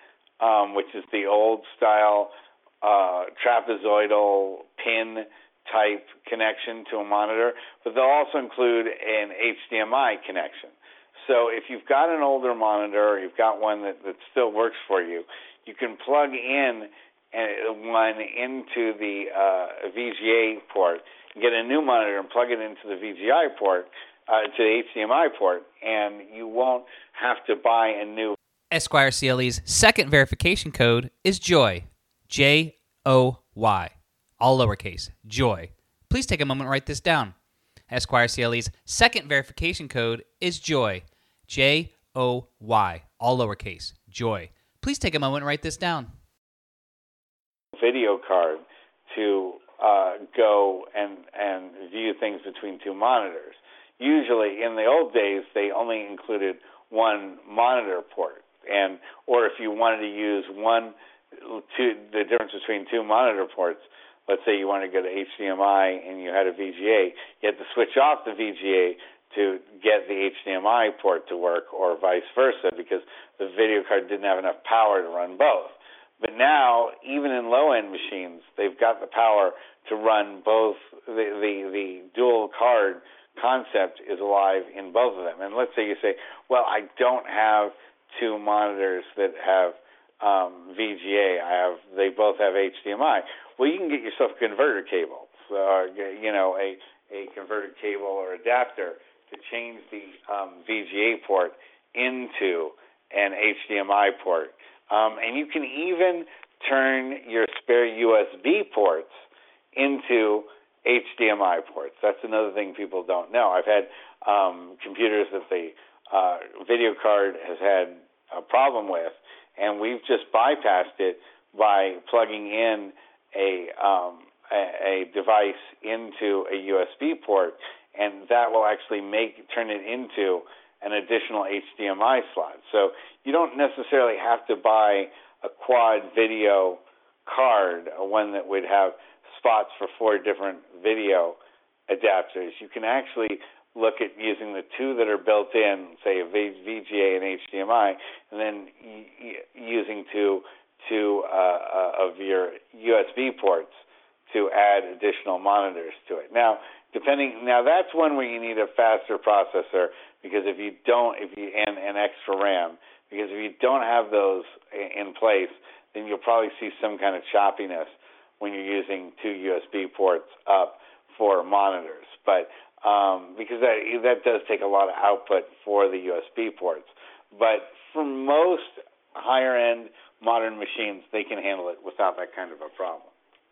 which is the old style trapezoidal pin type connection to a monitor, but they'll also include an HDMI connection. So if you've got an older monitor, or you've got one that still works for you, you can plug in one into the VGA port, get a new monitor and plug it into the VGA port, to the HDMI port, and you won't have to buy a new. Esquire CLE's second verification code is JOY, J-O-Y, all lowercase, JOY. Please take a moment and write this down. Esquire CLE's second verification code is JOY, J-O-Y, all lowercase, JOY. Please take a moment and write this down. Video card to go and view things between two monitors. Usually, in the old days, they only included one monitor port, or if you wanted to use the difference between two monitor ports. Let's say you wanted to go to HDMI and you had a VGA, you had to switch off the VGA to get the HDMI port to work, or vice versa, because the video card didn't have enough power to run both. But now, even in low-end machines, they've got the power to run both. The dual card concept is alive in both of them. And let's say you say, well, I don't have two monitors that have VGA. They both have HDMI. Well, you can get yourself a converter cable, a converter cable or adapter to change the VGA port into an HDMI port. And you can even turn your spare USB ports into HDMI ports. That's another thing people don't know. I've had computers that the video card has had a problem with, and we've just bypassed it by plugging in a device into a USB port, and that will actually turn it into an additional HDMI slot. So you don't necessarily have to buy a quad video card, one that would have spots for 4 different video adapters. You can actually look at using the 2 that are built in, say a VGA and HDMI, and then using two of your USB ports to add additional monitors to it. Now that's one where you need a faster processor, because and extra RAM, because if you don't have those in place, then you'll probably see some kind of choppiness when you're using 2 USB ports up for monitors. But because that does take a lot of output for the USB ports. But for most higher-end modern machines, they can handle it without that kind of a problem.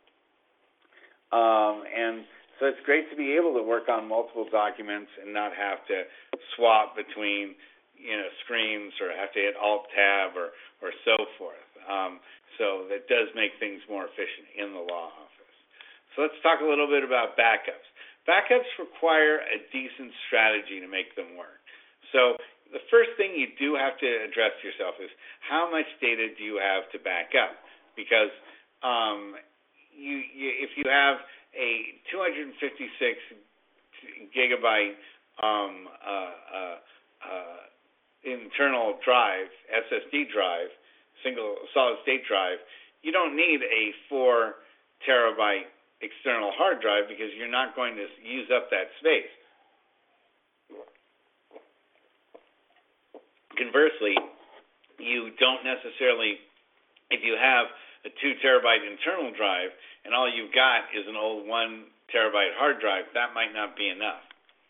And so it's great to be able to work on multiple documents and not have to swap between screens, or have to hit Alt-Tab or so forth. So that does make things more efficient in the law office. So let's talk a little bit about backups. Backups require a decent strategy to make them work. So the first thing you do have to address yourself is, how much data do you have to back up? Because if you have a 256 gigabyte internal drive, SSD drive, single solid state drive, you don't need a 4 terabyte external hard drive, because you're not going to use up that space. Conversely, you don't necessarily, if you have a 2 terabyte internal drive and all you've got is an old 1 terabyte hard drive, that might not be enough.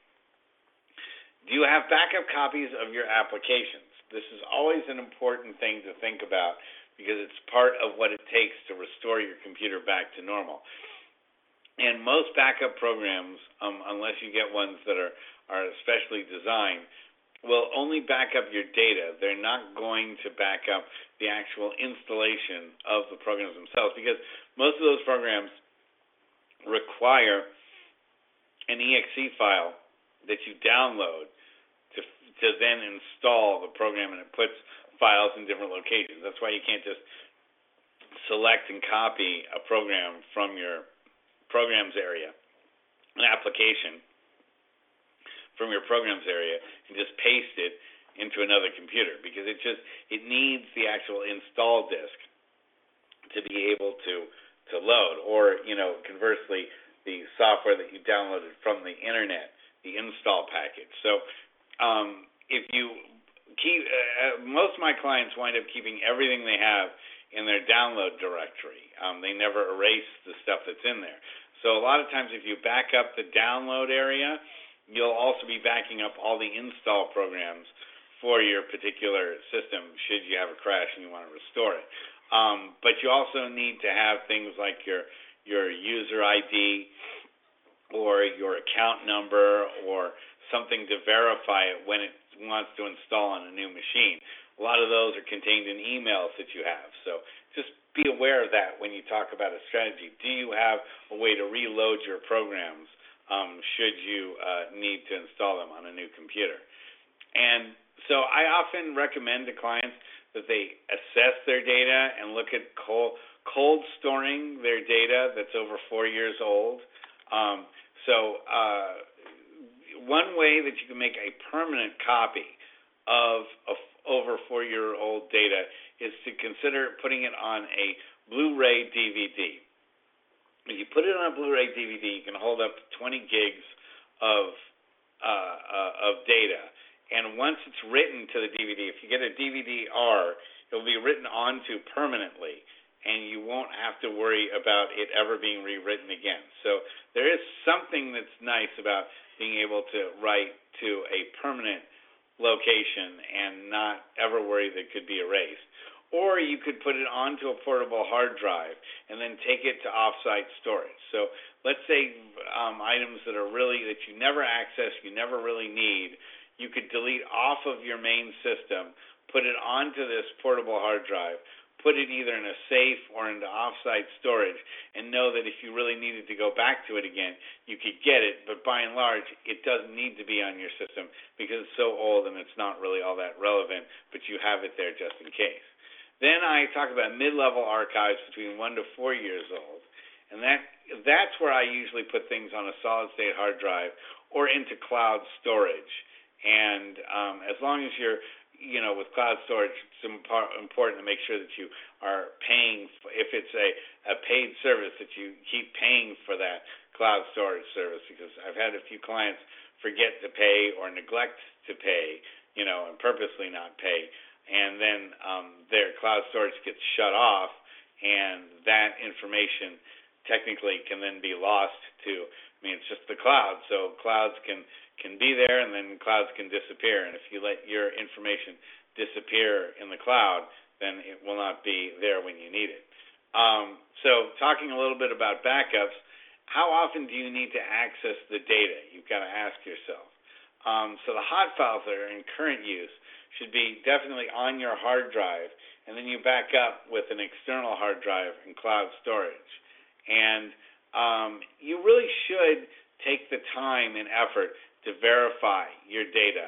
Do you have backup copies of your applications? This is always an important thing to think about, because it's part of what it takes to restore your computer back to normal. And most backup programs, unless you get ones that are specially designed, will only back up your data. They're not going to back up the actual installation of the programs themselves, because most of those programs require an exe file that you download to then install the program, and it puts files in different locations. That's why you can't just select and copy a program from your programs area, an application from your programs area, and just paste it into another computer, because it needs the actual install disk to be able to load, or conversely, the software that you downloaded from the internet, the install package. So if you keep, most of my clients wind up keeping everything they have in their download directory. They never erase the stuff that's in there. So a lot of times, if you back up the download area, you'll also be backing up all the install programs for your particular system should you have a crash and you want to restore it. But you also need to have things like your user ID or your account number or something to verify it when it wants to install on a new machine. A lot of those are contained in emails that you have. So just be aware of that when you talk about a strategy. Do you have a way to reload your programs should you need to install them on a new computer? And so I often recommend to clients that they assess their data and look at cold storing their data that's over 4 years old. One way that you can make a permanent copy of over 4-year-old data is to consider putting it on a Blu-ray DVD. If you put it on a Blu-ray DVD, you can hold up to 20 gigs of data. And once it's written to the DVD, if you get a DVD-R, it'll be written onto permanently, and you won't have to worry about it ever being rewritten again. So there is something that's nice about being able to write to a permanent location and not ever worry that it could be erased. Or you could put it onto a portable hard drive and then take it to offsite storage. So let's say items that you never access, you never really need, you could delete off of your main system, put it onto this portable hard drive, put it either in a safe or into offsite storage, and know that if you really needed to go back to it again, you could get it. But by and large, it doesn't need to be on your system because it's so old and it's not really all that relevant, but you have it there just in case. Then I talk about mid-level archives between 1 to 4 years old, and that's where I usually put things on a solid-state hard drive or into cloud storage. And as long as you're with cloud storage, it's important to make sure that you are paying, if it's a paid service, that you keep paying for that cloud storage service, because I've had a few clients forget to pay or neglect to pay, and purposely not pay, and then their cloud storage gets shut off, and that information technically can then be lost to, it's just the cloud, so clouds can be there, and then clouds can disappear. And if you let your information disappear in the cloud, then it will not be there when you need it. So talking a little bit about backups, how often do you need to access the data? You've got to ask yourself. So the hot files that are in current use should be definitely on your hard drive, and then you back up with an external hard drive and cloud storage. And you really should take the time and effort to verify your data.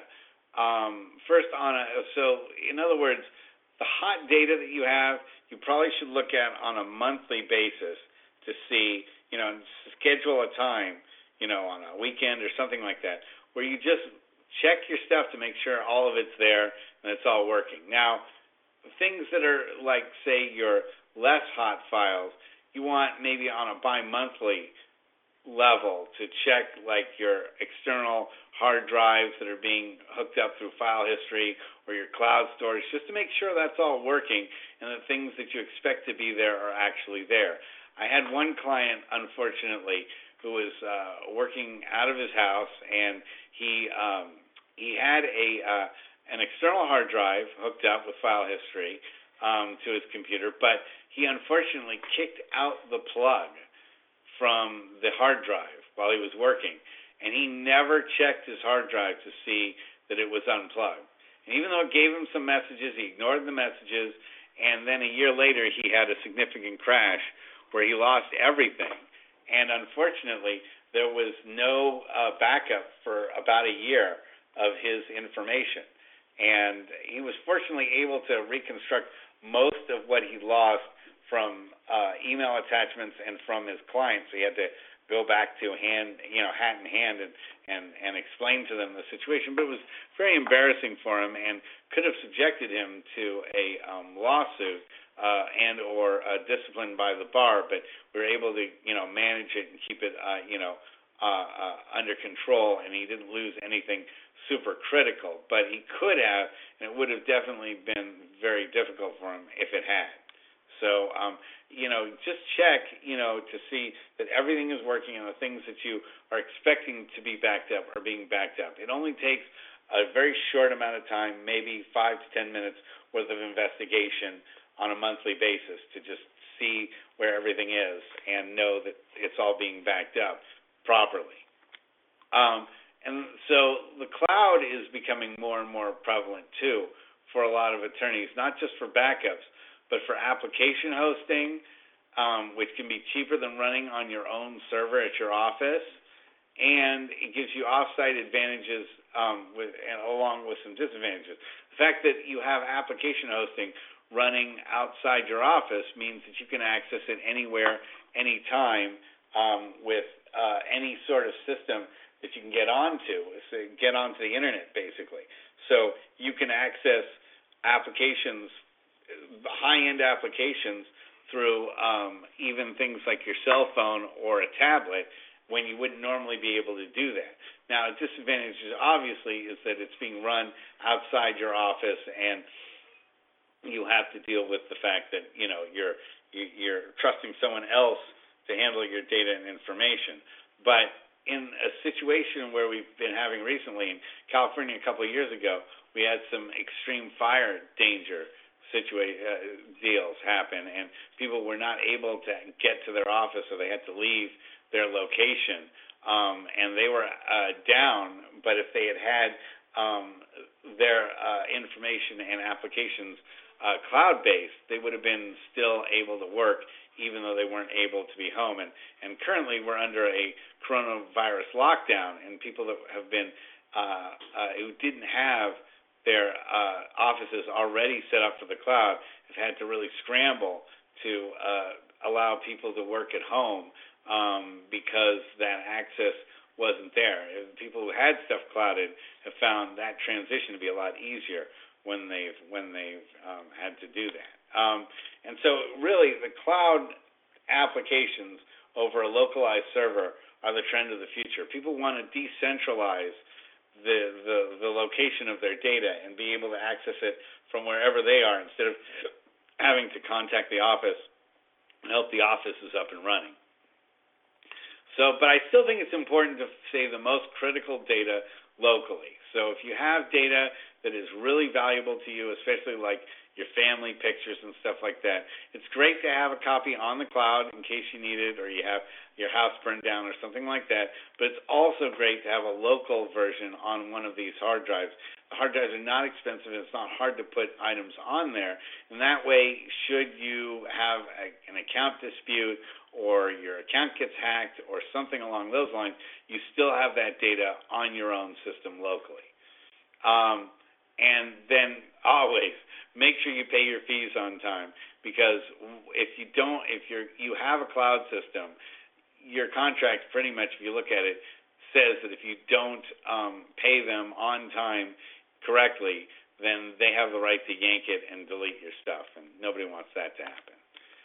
So in other words, the hot data that you have, you probably should look at on a monthly basis to see, schedule a time, on a weekend or something like that, where you just check your stuff to make sure all of it's there and it's all working. Now, things that are like, say, your less hot files, you want maybe on a bi-monthly level to check like your external hard drives that are being hooked up through file history or your cloud storage, just to make sure that's all working and the things that you expect to be there are actually there. I had one client, unfortunately, who was working out of his house, and he had an external hard drive hooked up with file history to his computer, but he unfortunately kicked out the plug from the hard drive while he was working, and he never checked his hard drive to see that it was unplugged. And even though it gave him some messages, he ignored the messages, and then a year later he had a significant crash where he lost everything. And unfortunately, there was no backup for about a year of his information. And he was fortunately able to reconstruct most of what he lost from email attachments and from his clients. So he had to go back to hat in hand, and explain to them the situation. But it was very embarrassing for him and could have subjected him to a lawsuit and or discipline by the bar. But we were able to manage it and keep it under control, and he didn't lose anything super critical. But he could have, and it would have definitely been very difficult for him if it had. So, just check, to see that everything is working and the things that you are expecting to be backed up are being backed up. It only takes a very short amount of time, maybe 5 to 10 minutes worth of investigation on a monthly basis to just see where everything is and know that it's all being backed up properly. And so the cloud is becoming more and more prevalent, too, for a lot of attorneys, not just for backups, but for application hosting, which can be cheaper than running on your own server at your office, and it gives you off-site advantages along with some disadvantages. The fact that you have application hosting running outside your office means that you can access it anywhere, anytime, with any sort of system that you can get onto the internet, basically. So you can access applications, high-end applications, through even things like your cell phone or a tablet when you wouldn't normally be able to do that. Now, a disadvantage obviously is that it's being run outside your office, and you have to deal with the fact that you're trusting someone else to handle your data and information. But in a situation where we've been having recently in California a couple of years ago, we had some extreme fire danger deals happen, and people were not able to get to their office, so they had to leave their location, and they were down. But if they had their information and applications cloud-based, they would have been still able to work, even though they weren't able to be home. And currently we're under a coronavirus lockdown, and people that have been who didn't have their offices already set up for the cloud have had to really scramble to allow people to work at home because that access wasn't there. People who had stuff clouded have found that transition to be a lot easier when they've had to do that. And so really the cloud applications over a localized server are the trend of the future. People want to decentralize the location of their data and be able to access it from wherever they are instead of having to contact the office and help the offices up and running. So, but I still think it's important to save the most critical data locally. So if you have data that is really valuable to you, especially like your family pictures and stuff like that, it's great to have a copy on the cloud in case you need it or you have your house burned down or something like that. But it's also great to have a local version on one of these hard drives. The hard drives are not expensive, and it's not hard to put items on there. And that way, should you have an account dispute or your account gets hacked or something along those lines, you still have that data on your own system locally. And then always make sure you pay your fees on time, because if you don't, you have a cloud system, your contract pretty much, if you look at it, says that if you don't pay them on time correctly, then they have the right to yank it and delete your stuff, and nobody wants that to happen.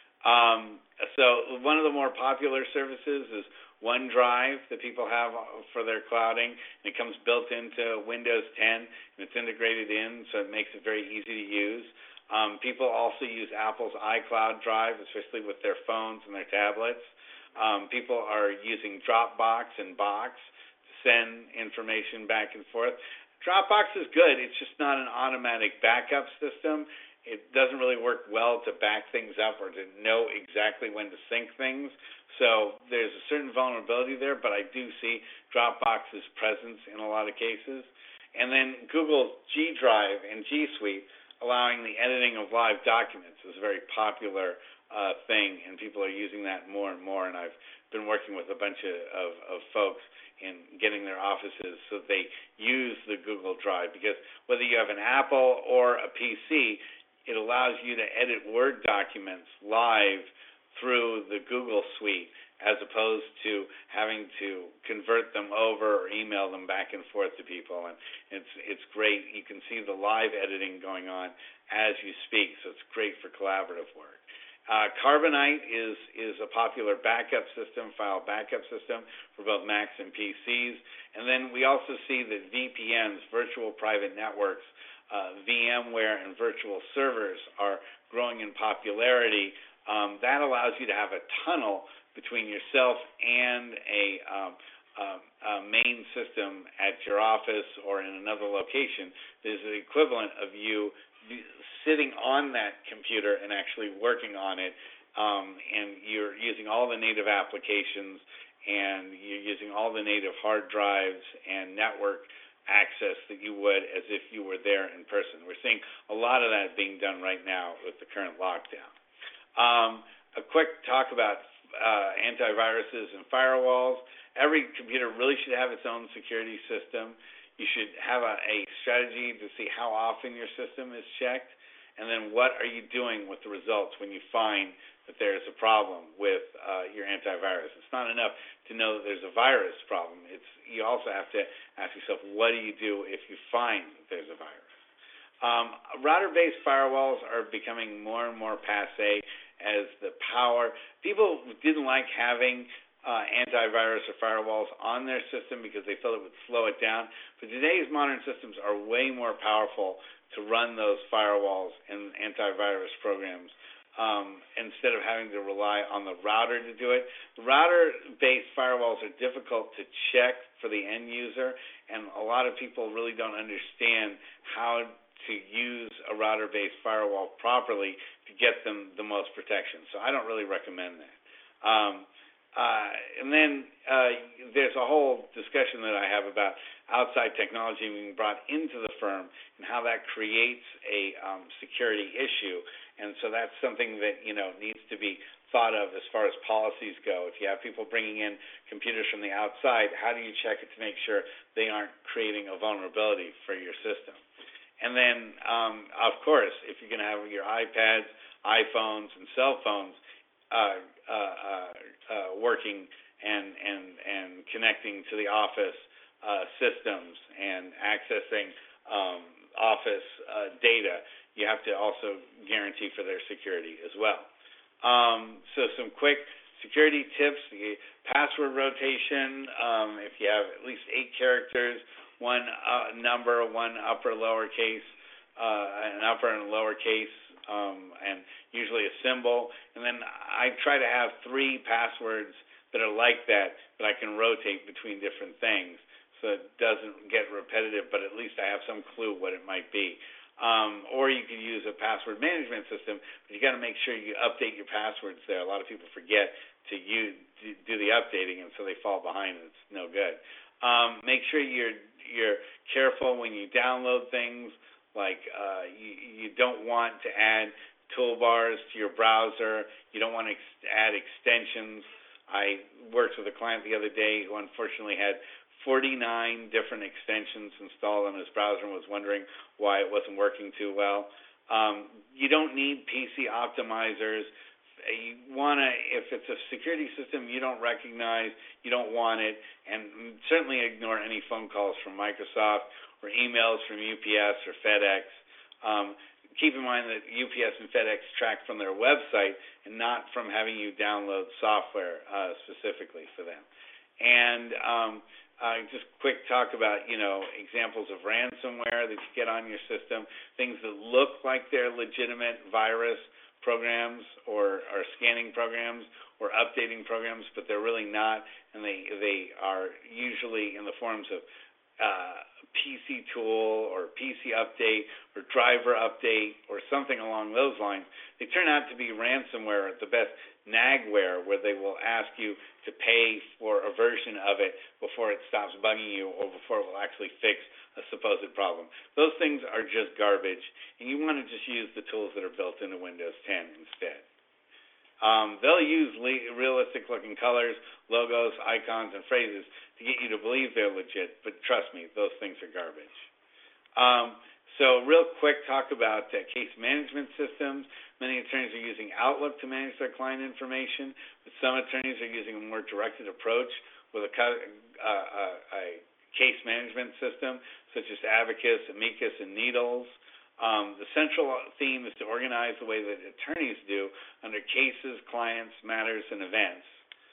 So one of the more popular services is OneDrive that people have for their clouding. It comes built into Windows 10, and it's integrated in, so it makes it very easy to use. People also use Apple's iCloud Drive, especially with their phones and their tablets. People are using Dropbox and Box to send information back and forth. Dropbox is good. It's just not an automatic backup system. It doesn't really work well to back things up or to know exactly when to sync things. So there's a certain vulnerability there, but I do see Dropbox's presence in a lot of cases. And then Google's G Drive and G Suite, allowing the editing of live documents, is a very popular thing, and people are using that more and more. And I've been working with a bunch of folks in getting their offices so they use the Google Drive, because whether you have an Apple or a PC, it allows you to edit Word documents live through the Google Suite, as opposed to having to convert them over or email them back and forth to people. And it's great. You can see the live editing going on as you speak, so it's great for collaborative work. Carbonite is a popular backup system, file backup system for both Macs and PCs. And then we also see that VPNs, virtual private networks, VMware, and virtual servers are growing in popularity. That allows you to have a tunnel between yourself and a main system at your office or in another location. There's the equivalent of you sitting on that computer and actually working on it, and you're using all the native applications, and you're using all the native hard drives and network access that you would as if you were there in person. We're seeing a lot of that being done right now with the current lockdown. A quick talk about antiviruses and firewalls. Every computer really should have its own security system. You should have a strategy to see how often your system is checked, and then what are you doing with the results when you find that there's a problem with your antivirus. It's not enough to know that there's a virus problem. You also have to ask yourself, what do you do if you find that there's a virus? Router-based firewalls are becoming more and more passé as the power. People didn't like having antivirus or firewalls on their system because they felt it would slow it down. But today's modern systems are way more powerful to run those firewalls and antivirus programs instead of having to rely on the router to do it. The router-based firewalls are difficult to check for the end user, and a lot of people really don't understand how to use a router-based firewall properly to get them the most protection. So I don't really recommend that. And then there's a whole discussion that I have about outside technology being brought into the firm and how that creates a security issue. And so that's something that needs to be thought of as far as policies go. If you have people bringing in computers from the outside, how do you check it to make sure they aren't creating a vulnerability for your system? And then, of course, if you're going to have your iPads, iPhones, and cell phones working and connecting to the office systems and accessing office data, you have to also guarantee for their security as well. So some quick security tips: the password rotation. If you have at least 8 characters, one number, one upper lowercase, an upper and lowercase, and usually a symbol. And then I try to have 3 passwords that are like that I can rotate between different things, so it doesn't get repetitive, but at least I have some clue what it might be. Or you can use a password management system, but you got to make sure you update your passwords there. A lot of people forget to do the updating, and so they fall behind, and it's no good. Make sure you're careful when you download things. Like you don't want to add toolbars to your browser. You don't want to add extensions. I worked with a client the other day who unfortunately had 49 different extensions installed on his browser and was wondering why it wasn't working too well. You don't need PC optimizers. You want to, if it's a security system you don't recognize, you don't want it, and certainly ignore any phone calls from Microsoft or emails from UPS or FedEx. Keep in mind that UPS and FedEx track from their website and not from having you download software specifically for them. And just quick talk about, examples of ransomware that you get on your system, things that look like they're legitimate virus programs or scanning programs or updating programs, but they're really not, and they are usually in the forms of PC tool or PC update or driver update or something along those lines. They turn out to be ransomware, the best nagware, where they will ask you to pay for a version of it before it stops bugging you or before it will actually fix a supposed problem. Those things are just garbage, and you want to just use the tools that are built into Windows 10 instead. They'll use realistic-looking colors, logos, icons, and phrases to get you to believe they're legit, but trust me, those things are garbage. So real quick, talk about case management systems. Many attorneys are using Outlook to manage their client information, but some attorneys are using a more directed approach with a case management system, such as Abacus, Amicus, and Needles. The central theme is to organize the way that attorneys do under cases, clients, matters, and events.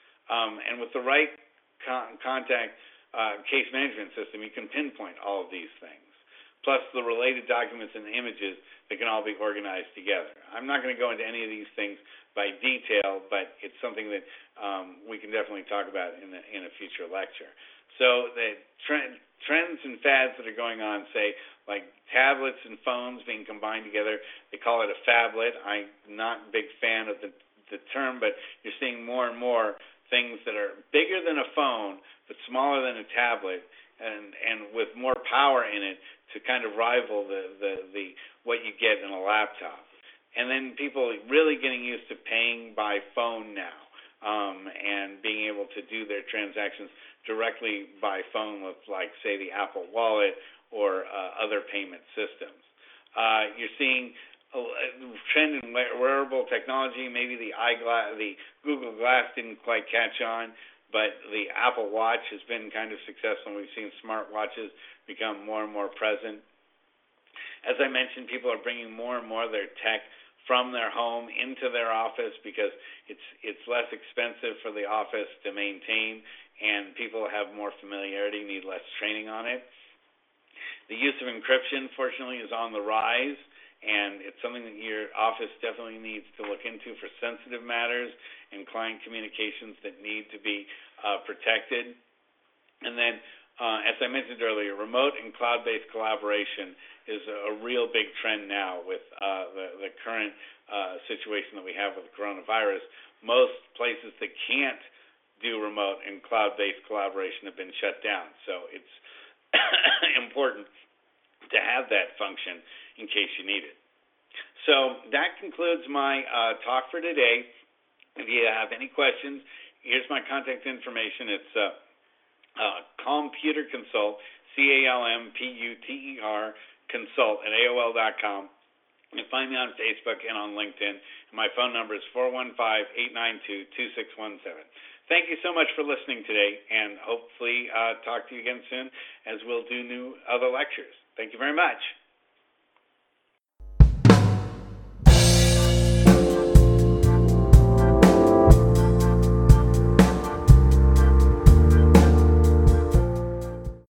And with the right contact case management system, you can pinpoint all of these things, plus the related documents and images that can all be organized together. I'm not going to go into any of these things by detail, but it's something that we can definitely talk about in a future lecture. So the trends and fads that are going on, say, like tablets and phones being combined together, they call it a phablet. I'm not a big fan of the term, but you're seeing more and more things that are bigger than a phone but smaller than a tablet, and with more power in it to kind of rival the what you get in a laptop. And then people really getting used to paying by phone now, and being able to do their transactions directly by phone with, like, say, the Apple Wallet or other payment systems. You're seeing a trend in wearable technology. Maybe the Google Glass didn't quite catch on, but the Apple Watch has been kind of successful. We've seen smart watches become more and more present. As I mentioned, people are bringing more and more of their tech from their home into their office because it's less expensive for the office to maintain, and people have more familiarity, need less training on it. The use of encryption, fortunately, is on the rise, and it's something that your office definitely needs to look into for sensitive matters and client communications that need to be protected. And then, as I mentioned earlier, remote and cloud-based collaboration is a real big trend now with the current situation that we have with the coronavirus. Most places that can't do remote and cloud-based collaboration have been shut down. So it's important to have that function in case you need it. So that concludes my talk for today. If you have any questions, here's my contact information. It's Computer Consult, CALMPUTER Consult at AOL.com. You can find me on Facebook and on LinkedIn. My phone number is 415-892-2617. Thank you so much for listening today, and hopefully talk to you again soon as we'll do new other lectures. Thank you very much.